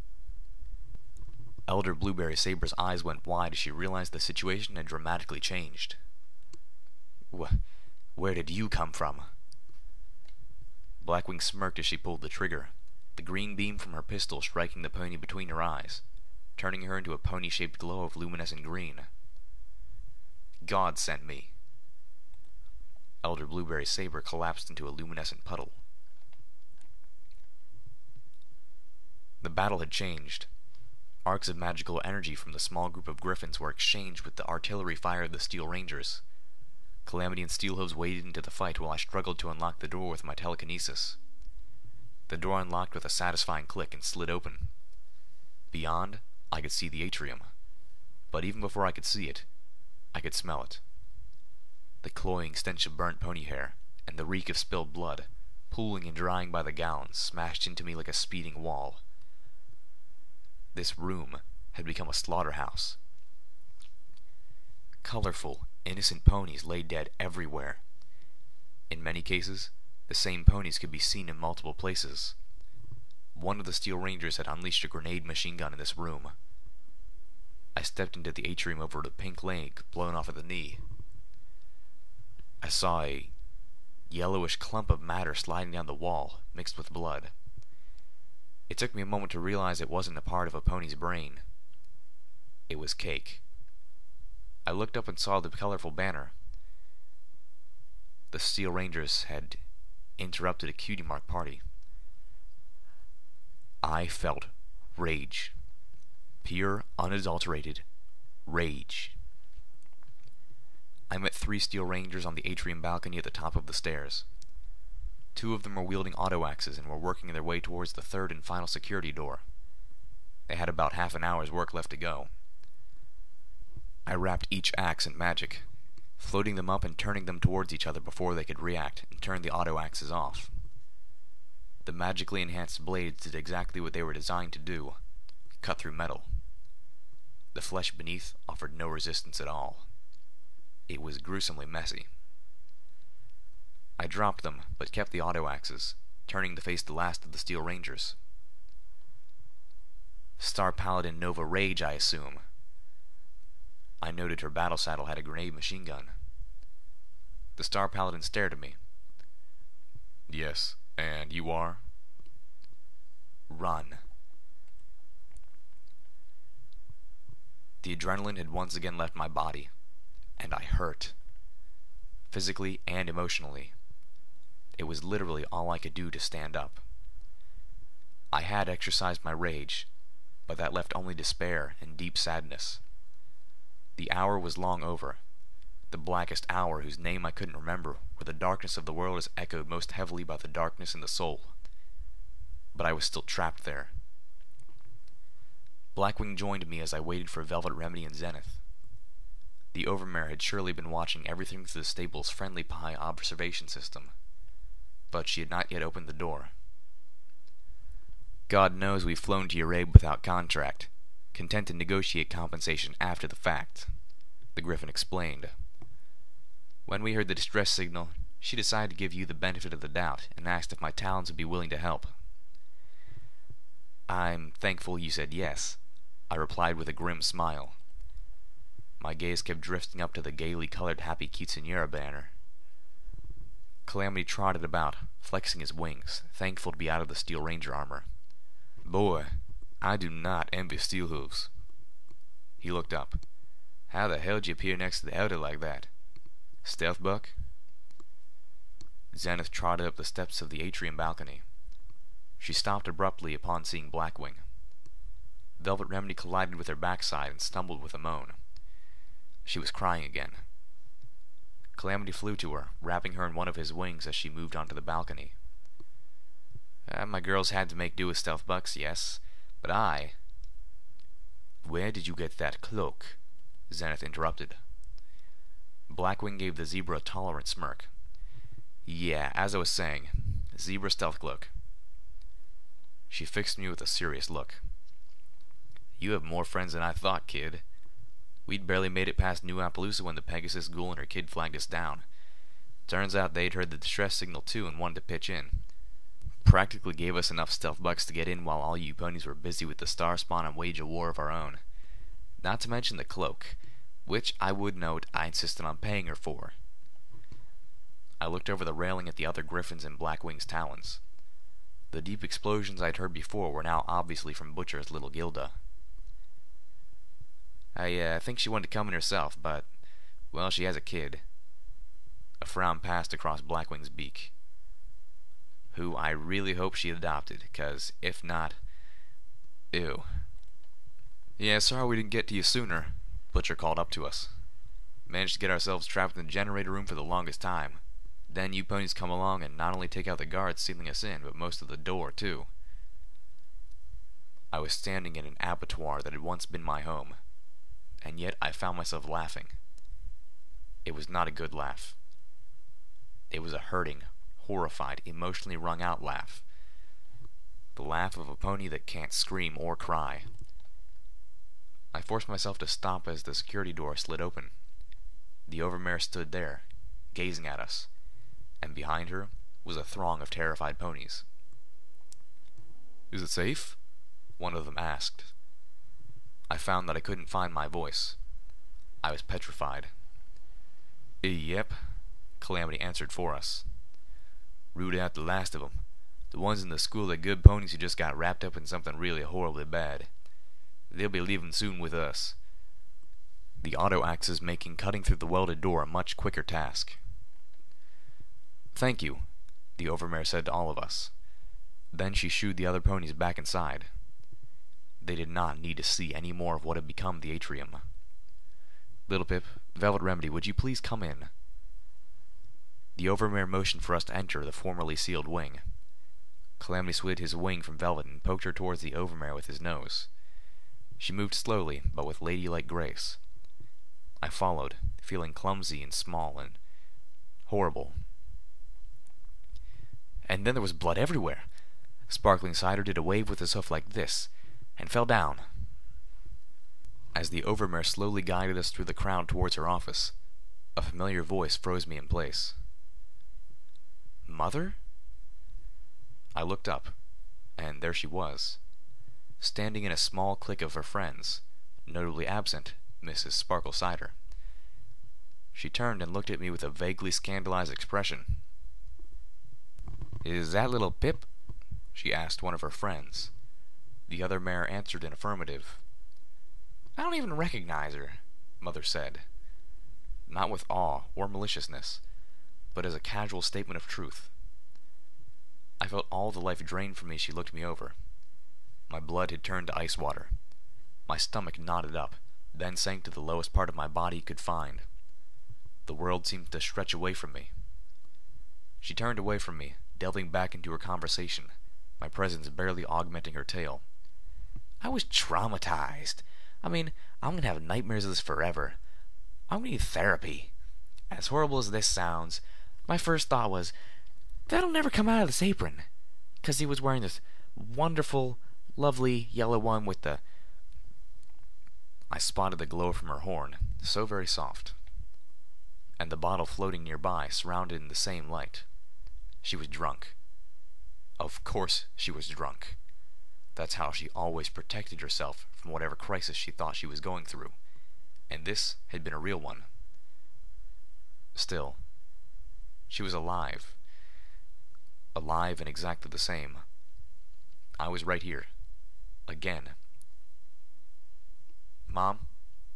Elder Blueberry Saber's eyes went wide as she realized the situation had dramatically changed. Wh- where did you come from? Blackwing smirked as she pulled the trigger, the green beam from her pistol striking the pony between her eyes, turning her into a pony-shaped glow of luminescent green. God sent me. Elder Blueberry Saber collapsed into a luminescent puddle. The battle had changed. Arcs of magical energy from the small group of griffins were exchanged with the artillery fire of the Steel Rangers. Calamity and Steelhooves waded into the fight while I struggled to unlock the door with my telekinesis. The door unlocked with a satisfying click and slid open. Beyond, I could see the atrium. But even before I could see it, I could smell it. The cloying stench of burnt pony hair and the reek of spilled blood, pooling and drying by the gallons, smashed into me like a speeding wall. This room had become a slaughterhouse. Colorful, innocent ponies lay dead everywhere. In many cases, the same ponies could be seen in multiple places. One of the Steel Rangers had unleashed a grenade machine gun in this room. I stepped into the atrium over the pink leg blown off at the knee. I saw a yellowish clump of matter sliding down the wall, mixed with blood. It took me a moment to realize it wasn't a part of a pony's brain. It was cake. I looked up and saw the colorful banner. The Steel Rangers had interrupted a Cutie Mark party. I felt rage. Pure, unadulterated rage. I met three Steel Rangers on the atrium balcony at the top of the stairs. Two of them were wielding auto axes and were working their way towards the third and final security door. They had about half an hour's work left to go. I wrapped each axe in magic, floating them up and turning them towards each other before they could react and turn the auto axes off. The magically enhanced blades did exactly what they were designed to do: cut through metal. The flesh beneath offered no resistance at all. It was gruesomely messy. I dropped them, but kept the auto axes, turning to face the last of the Steel Rangers. Star Paladin Nova Rage, I assume. I noted her battle saddle had a grenade machine gun. The Star Paladin stared at me. Yes, and you are? Run. The adrenaline had once again left my body, and I hurt. Physically and emotionally. It was literally all I could do to stand up. I had exercised my rage, but that left only despair and deep sadness. The hour was long over, the blackest hour whose name I couldn't remember, where the darkness of the world is echoed most heavily by the darkness in the soul. But I was still trapped there. Blackwing joined me as I waited for Velvet Remedy and Zenith. The Overmare had surely been watching everything through the stable's friendly pie observation system, but she had not yet opened the door. God knows we've flown to your aid without contract, content to negotiate compensation after the fact, the Griffin explained. When we heard the distress signal, she decided to give you the benefit of the doubt and asked if my talons would be willing to help. I'm thankful you said yes, I replied with a grim smile. My gaze kept drifting up to the gaily colored Happy Quinceañera banner. Calamity trotted about, flexing his wings, thankful to be out of the Steel Ranger armor. Boy, I do not envy Steelhooves. He looked up. How the hell did you appear next to the elder like that? Stealth buck? Zenith trotted up the steps of the atrium balcony. She stopped abruptly upon seeing Blackwing. Velvet Remedy collided with her backside and stumbled with a moan. She was crying again. Calamity flew to her, wrapping her in one of his wings as she moved onto the balcony. Uh, my girls had to make do with stealth bucks, yes, but I... Where did you get that cloak? Zenith interrupted. Blackwing gave the zebra a tolerant smirk. Yeah, as I was saying, zebra stealth cloak. She fixed me with a serious look. You have more friends than I thought, kid. We'd barely made it past New Appaloosa when the Pegasus Ghoul and her kid flagged us down. Turns out they'd heard the distress signal too and wanted to pitch in. Practically gave us enough stealth bucks to get in while all you ponies were busy with the star spawn and wage a war of our own. Not to mention the cloak, which I would note I insisted on paying her for. I looked over the railing at the other griffins in Blackwing's talons. The deep explosions I'd heard before were now obviously from Butcher's little Gilda. I uh, think she wanted to come in herself, but, well, she has a kid. A frown passed across Blackwing's beak. Who I really hope she adopted, 'cause if not... Ew. Yeah, sorry we didn't get to you sooner, Butcher called up to us. Managed to get ourselves trapped in the generator room for the longest time. Then you ponies come along and not only take out the guards sealing us in, but most of the door, too. I was standing in an abattoir that had once been my home, and yet I found myself laughing. It was not a good laugh. It was a hurting, horrified, emotionally wrung-out laugh. The laugh of a pony that can't scream or cry. I forced myself to stop as the security door slid open. The Overmare stood there, gazing at us, and behind her was a throng of terrified ponies. "Is it safe?" one of them asked. I found that I couldn't find my voice. I was petrified. "Yep," Calamity answered for us. "Rooted out the last of 'em. The ones in the school are good ponies who just got wrapped up in something really horribly bad. They'll be leaving soon with us." The auto axes making cutting through the welded door a much quicker task. "Thank you," the Overmare said to all of us. Then she shooed the other ponies back inside. They did not need to see any more of what had become the atrium. "Little Pip, Velvet Remedy, would you please come in?" The Overmare motioned for us to enter the formerly sealed wing. Calamity slid his wing from Velvet and poked her towards the Overmare with his nose. She moved slowly, but with ladylike grace. I followed, feeling clumsy and small and horrible. And then there was blood everywhere. Sparkling Cider did a wave with his hoof like this, and fell down. As the Overmare slowly guided us through the crowd towards her office, a familiar voice froze me in place. "Mother?" I looked up, and there she was, standing in a small clique of her friends, notably absent Missus Sparkle Cider. She turned and looked at me with a vaguely scandalized expression. "Is that little Pip?" she asked one of her friends. The other mare answered in affirmative. "I don't even recognize her," Mother said, not with awe or maliciousness, but as a casual statement of truth. I felt all the life drained from me as she looked me over. My blood had turned to ice water. My stomach knotted up, then sank to the lowest part of my body it could find. The world seemed to stretch away from me. She turned away from me, delving back into her conversation, my presence barely augmenting her tale. "I was traumatized. I mean, I'm gonna have nightmares of this forever. I'm gonna need therapy. As horrible as this sounds, my first thought was, that'll never come out of this apron. 'Cause he was wearing this wonderful, lovely yellow one with the..." I spotted the glow from her horn, so very soft, and the bottle floating nearby, surrounded in the same light. She was drunk. Of course she was drunk. That's how she always protected herself from whatever crisis she thought she was going through, and this had been a real one. Still, she was alive. Alive and exactly the same. I was right here. Again. "Mom?"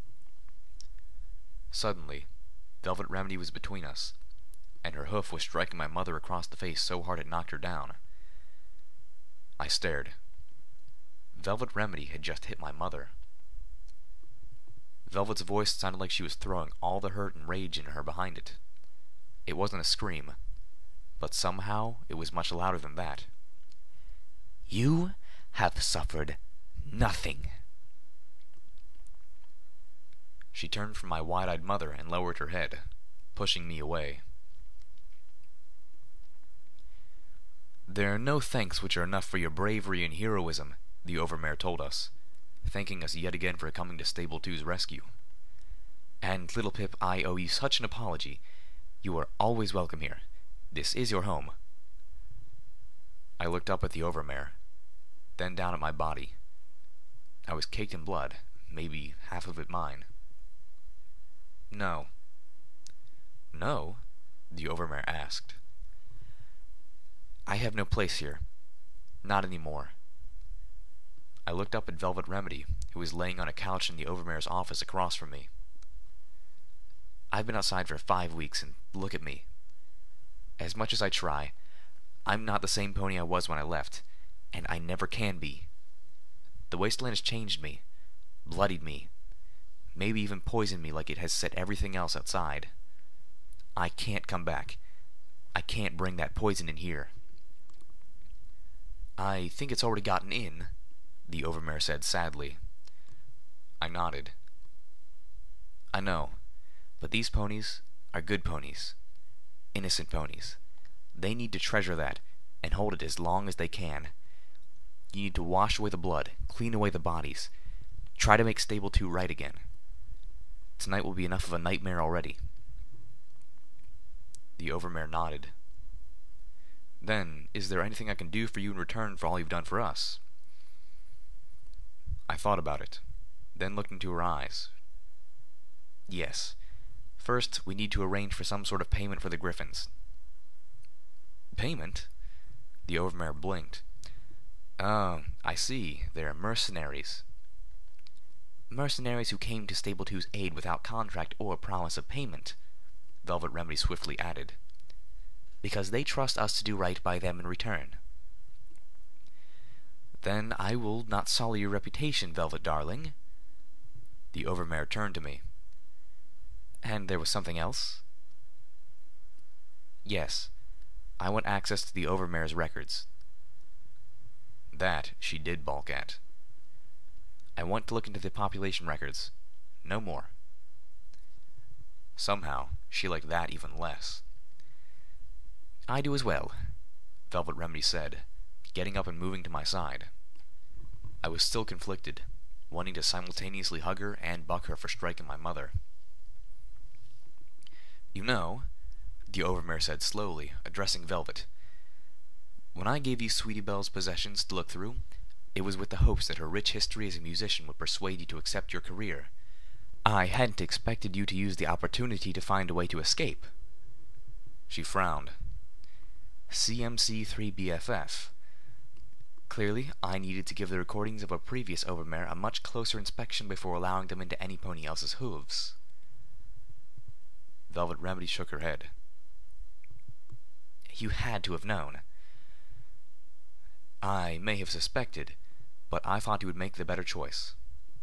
Suddenly, Velvet Remedy was between us, and her hoof was striking my mother across the face so hard it knocked her down. I stared. Velvet Remedy had just hit my mother. Velvet's voice sounded like she was throwing all the hurt and rage in her behind it. It wasn't a scream, but somehow it was much louder than that. "You have suffered nothing." She turned from my wide-eyed mother and lowered her head, pushing me away. "There are no thanks which are enough for your bravery and heroism," the Overmare told us, thanking us yet again for coming to Stable Two's rescue. "And, little Pip, I owe you such an apology. You are always welcome here. This is your home." I looked up at the Overmare, then down at my body. I was caked in blood, maybe half of it mine. "No." "No?" the Overmare asked. "I have no place here. Not anymore." I looked up at Velvet Remedy, who was laying on a couch in the Overmare's office across from me. "I've been outside for five weeks, and look at me. As much as I try, I'm not the same pony I was when I left, and I never can be. The wasteland has changed me, bloodied me, maybe even poison me like it has set everything else outside. I can't come back. I can't bring that poison in here. I think it's already gotten in, the Overmare said sadly. I nodded. I know, but these ponies are good ponies. Innocent ponies. They need to treasure that and hold it as long as they can. You need to wash away the blood, clean away the bodies, try to make Stable two right again. Tonight will be enough of a nightmare already. The Overmare nodded. Then, is there anything I can do for you in return for all you've done for us? I thought about it, then looked into her eyes. Yes. First, we need to arrange for some sort of payment for the Griffins. Payment? The Overmare blinked. Oh, I see. They're mercenaries. Mercenaries who came to Stable two's aid without contract or promise of payment, Velvet Remedy swiftly added. Because they trust us to do right by them in return. Then I will not sully your reputation, Velvet darling. The Overmare turned to me. And there was something else? Yes. I want access to the Overmare's records. That she did balk at. I want to look into the population records. No more. Somehow, she liked that even less. I do as well, Velvet Remedy said, getting up and moving to my side. I was still conflicted, wanting to simultaneously hug her and buck her for striking my mother. You know, the Overmare said slowly, addressing Velvet, when I gave you Sweetie Belle's possessions to look through, it was with the hopes that her rich history as a musician would persuade you to accept your career. I hadn't expected you to use the opportunity to find a way to escape. She frowned. C M C three B F F. Clearly, I needed to give the recordings of a previous Overmare a much closer inspection before allowing them into any pony else's hooves. Velvet Remedy shook her head. You had to have known. I may have suspected, but I thought you would make the better choice.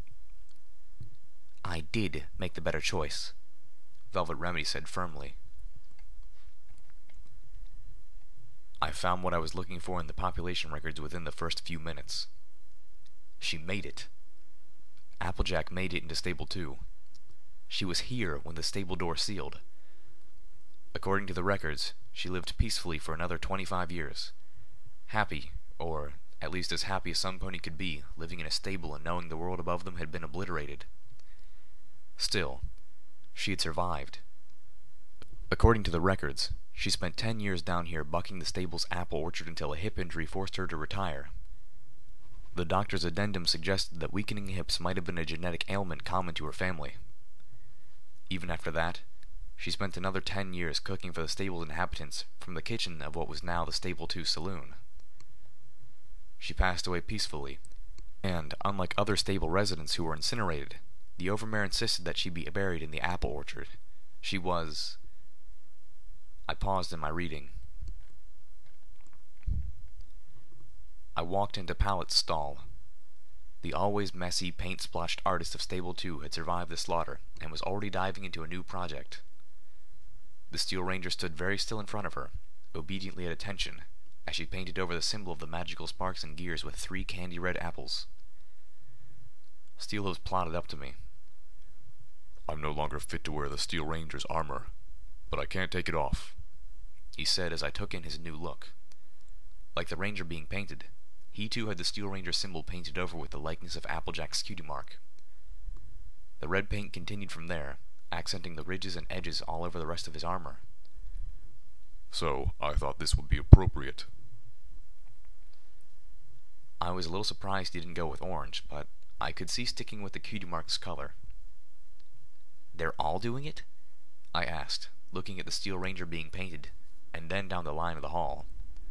I did make the better choice, Velvet Remedy said firmly. I found what I was looking for in the population records within the first few minutes. She made it. Applejack made it into Stable two. She was here when the stable door sealed. According to the records, she lived peacefully for another twenty-five years. Happy, or at least as happy as some pony could be, living in a stable and knowing the world above them had been obliterated. Still, she had survived. According to the records, she spent ten years down here bucking the stable's apple orchard until a hip injury forced her to retire. The doctor's addendum suggested that weakening hips might have been a genetic ailment common to her family. Even after that, she spent another ten years cooking for the stable's inhabitants from the kitchen of what was now the Stable two saloon. She passed away peacefully, and, unlike other stable residents who were incinerated, the Overmare insisted that she be buried in the apple orchard. She was... I paused in my reading. I walked into Pallet's stall. The always messy, paint-splotched artist of Stable two had survived the slaughter, and was already diving into a new project. The Steel Ranger stood very still in front of her, obediently at attention, as she painted over the symbol of the magical sparks and gears with three candy-red apples. Steelhooves plodded up to me. I'm no longer fit to wear the Steel Ranger's armor, but I can't take it off, he said as I took in his new look. Like the Ranger being painted, he too had the Steel Ranger symbol painted over with the likeness of Applejack's cutie mark. The red paint continued from there, accenting the ridges and edges all over the rest of his armor. So, I thought this would be appropriate. I was a little surprised he didn't go with orange, but I could see sticking with the cutie mark's color. They're all doing it? I asked, looking at the Steel Ranger being painted, and then down the line of the hall.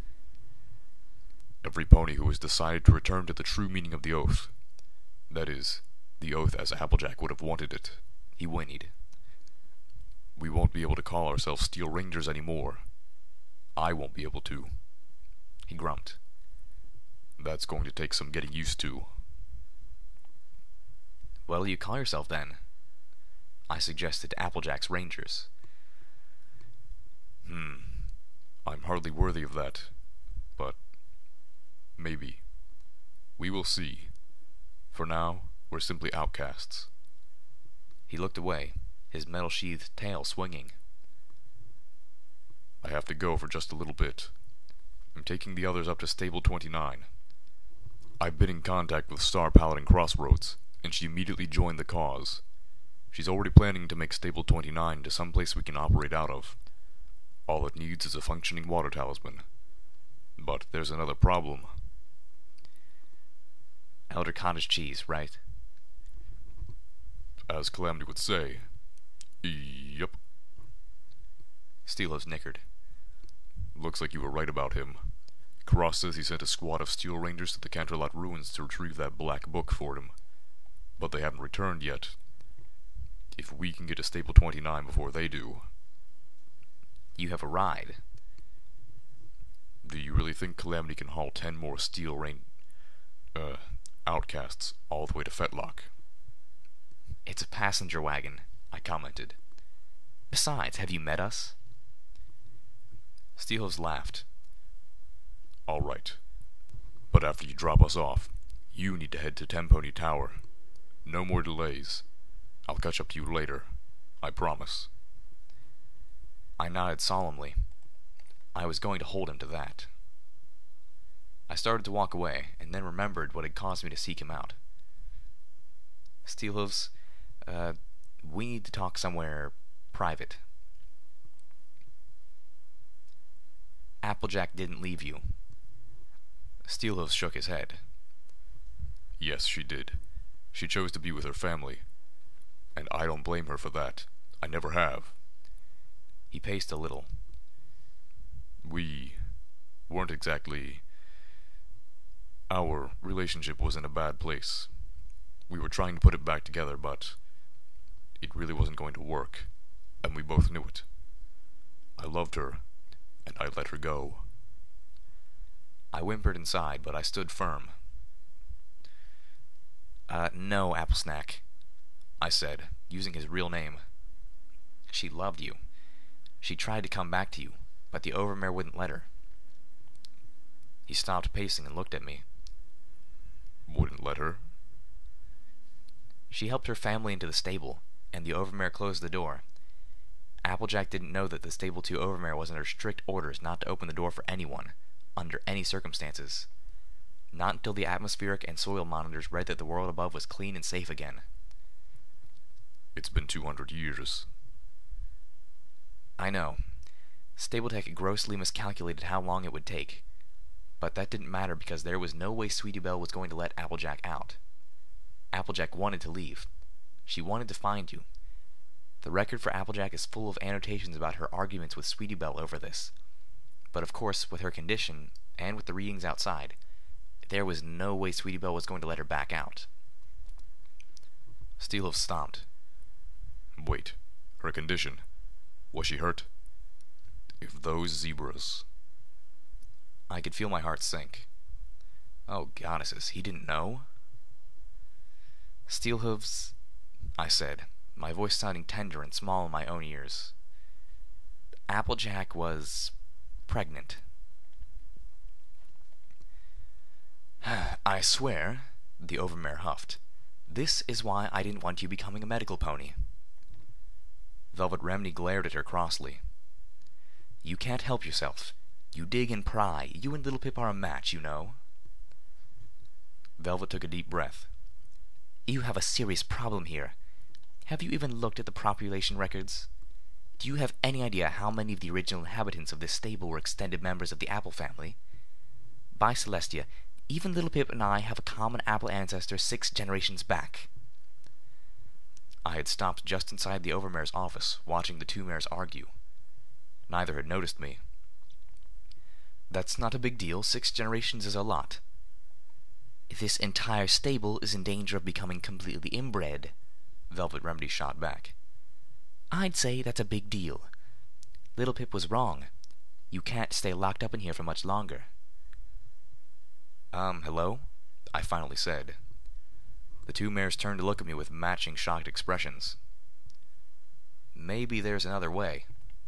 Every pony who has decided to return to the true meaning of the oath. That is, the oath as Applejack would have wanted it, he whinnied. We won't be able to call ourselves Steel Rangers anymore. I won't be able to, he grumped. That's going to take some getting used to. What will you call yourself then? I suggested Applejack's Rangers. Hmm. I'm hardly worthy of that. But maybe. We will see. For now, we're simply outcasts. He looked away, his metal-sheathed tail swinging. I have to go for just a little bit. I'm taking the others up to Stable twenty-nine. I've been in contact with Star Paladin Crossroads, and she immediately joined the cause. She's already planning to make Stable twenty-nine to some place we can operate out of. All it needs is a functioning water talisman. But there's another problem. Elder Cottage cheese, right? As Calamity would say. Yep. Steelhooves nickered. Looks like you were right about him. Cross says he sent a squad of Steel Rangers to the Canterlot ruins to retrieve that black book for him. But they haven't returned yet. If we can get to Stable twenty-nine before they do... You have a ride. Do you really think Calamity can haul ten more Steel Rain... Uh, outcasts all the way to Fetlock? It's a passenger wagon, I commented. Besides, have you met us? Steelhooves laughed. All right. But after you drop us off, you need to head to Tempony Tower. No more delays. I'll catch up to you later. I promise. I nodded solemnly. I was going to hold him to that. I started to walk away, and then remembered what had caused me to seek him out. Steelhooves, uh, we need to talk somewhere private. Applejack didn't leave you. Steelhooves shook his head. Yes, she did. She chose to be with her family. And I don't blame her for that. I never have. He paced a little. We weren't exactly... Our relationship was in a bad place. We were trying to put it back together, but it really wasn't going to work, and we both knew it. I loved her, and I let her go. I whimpered inside, but I stood firm. Uh, no, Applesnack, I said, using his real name. She loved you. She tried to come back to you, but the Overmare wouldn't let her. He stopped pacing and looked at me. Wouldn't let her? She helped her family into the stable, and the Overmare closed the door. Applejack didn't know that the Stable two Overmare was under strict orders not to open the door for anyone, under any circumstances. Not until the atmospheric and soil monitors read that the world above was clean and safe again. It's been two hundred years. I know. Stapletech had grossly miscalculated how long it would take. But that didn't matter because there was no way Sweetie Belle was going to let Applejack out. Applejack wanted to leave. She wanted to find you. The record for Applejack is full of annotations about her arguments with Sweetie Belle over this. But of course, with her condition, and with the readings outside, there was no way Sweetie Belle was going to let her back out. Steelhooves stomped. Wait, her condition. Was she hurt? If those zebras... I could feel my heart sink. Oh, goddesses, he didn't know? Steelhooves, I said, my voice sounding tender and small in my own ears. Applejack was pregnant. I swear, the Overmare huffed, this is why I didn't want you becoming a medical pony. Velvet Remedy glared at her crossly. You can't help yourself. You dig and pry. You and Little Pip are a match, you know. Velvet took a deep breath. You have a serious problem here. Have you even looked at the population records? Do you have any idea how many of the original inhabitants of this stable were extended members of the Apple family? By Celestia, even Little Pip and I have a common Apple ancestor six generations back. I had stopped just inside the Overmare's office, watching the two mares argue. Neither had noticed me. That's not a big deal. Six generations is a lot. This entire stable is in danger of becoming completely inbred, Velvet Remedy shot back. I'd say that's a big deal. Little Pip was wrong. You can't stay locked up in here for much longer. Um, hello? I finally said. The two mares turned to look at me with matching shocked expressions. maybe there's another way.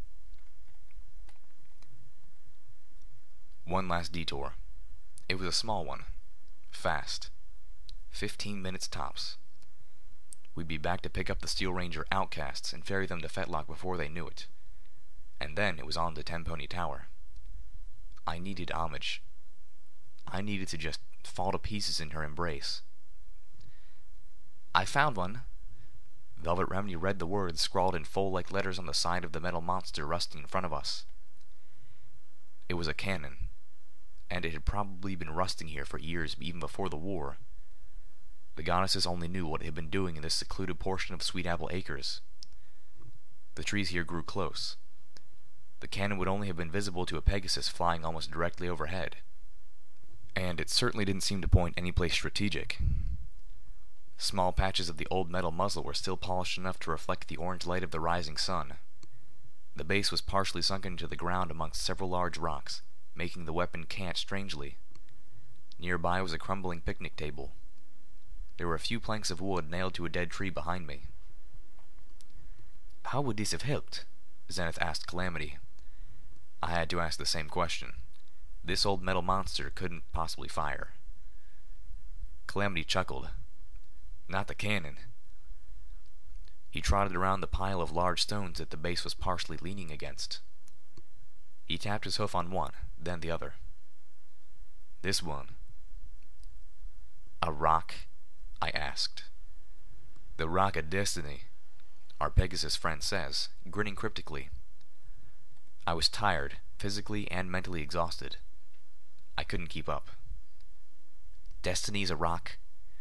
One last detour. It was a small one. Fast. Fifteen minutes tops. We'd be back to pick up the Steel Ranger outcasts and ferry them to Fetlock before they knew it. And then it was on to Ten Pony Tower. I needed homage. I needed to just fall to pieces in her embrace. I found one. Velvet Remedy read the words scrawled in full-like letters on the side of the metal monster rusting in front of us. It was a cannon, and it had probably been rusting here for years even before the war. The goddesses only knew what it had been doing in this secluded portion of Sweetapple Acres. The trees here grew close. The cannon would only have been visible to a Pegasus flying almost directly overhead. And it certainly didn't seem to point any place strategic. Small patches of the old metal muzzle were still polished enough to reflect the orange light of the rising sun. The base was partially sunken into the ground amongst several large rocks, making the weapon cant strangely. Nearby was a crumbling picnic table. There were a few planks of wood nailed to a dead tree behind me. "How would this have helped?" Zenith asked Calamity. I had to ask the same question. This old metal monster couldn't possibly fire. Calamity chuckled. "Not the cannon." He trotted around the pile of large stones that the base was partially leaning against. He tapped his hoof on one, then the other. "This one." "A rock?" I asked. "The Rock of Destiny," our Pegasus friend says, grinning cryptically. I was tired, physically and mentally exhausted. I couldn't keep up. "Destiny's a rock?"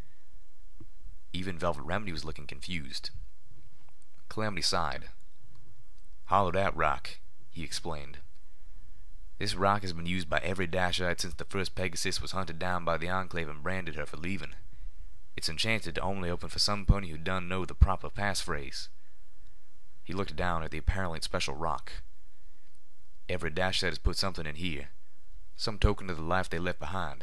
Even Velvet Remedy was looking confused. Calamity sighed. "Hollowed out rock," he explained. "This rock has been used by every Dashite since the first Pegasus was hunted down by the Enclave and branded her for leaving. It's enchanted to only open for some pony who done know the proper passphrase." He looked down at the apparently special rock. "Every Dashite has put something in here, some token of the life they left behind."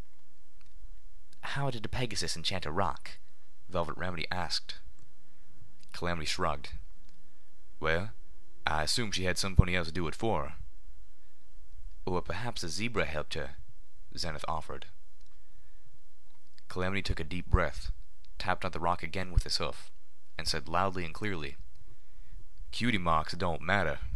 "How did a Pegasus enchant a rock?" Velvet Remedy asked. Calamity shrugged. "Well, I assume she had some pony else do it for her." "Or perhaps a zebra helped her," Zenith offered. Calamity took a deep breath, tapped on the rock again with his hoof, and said loudly and clearly, "Cutie marks don't matter.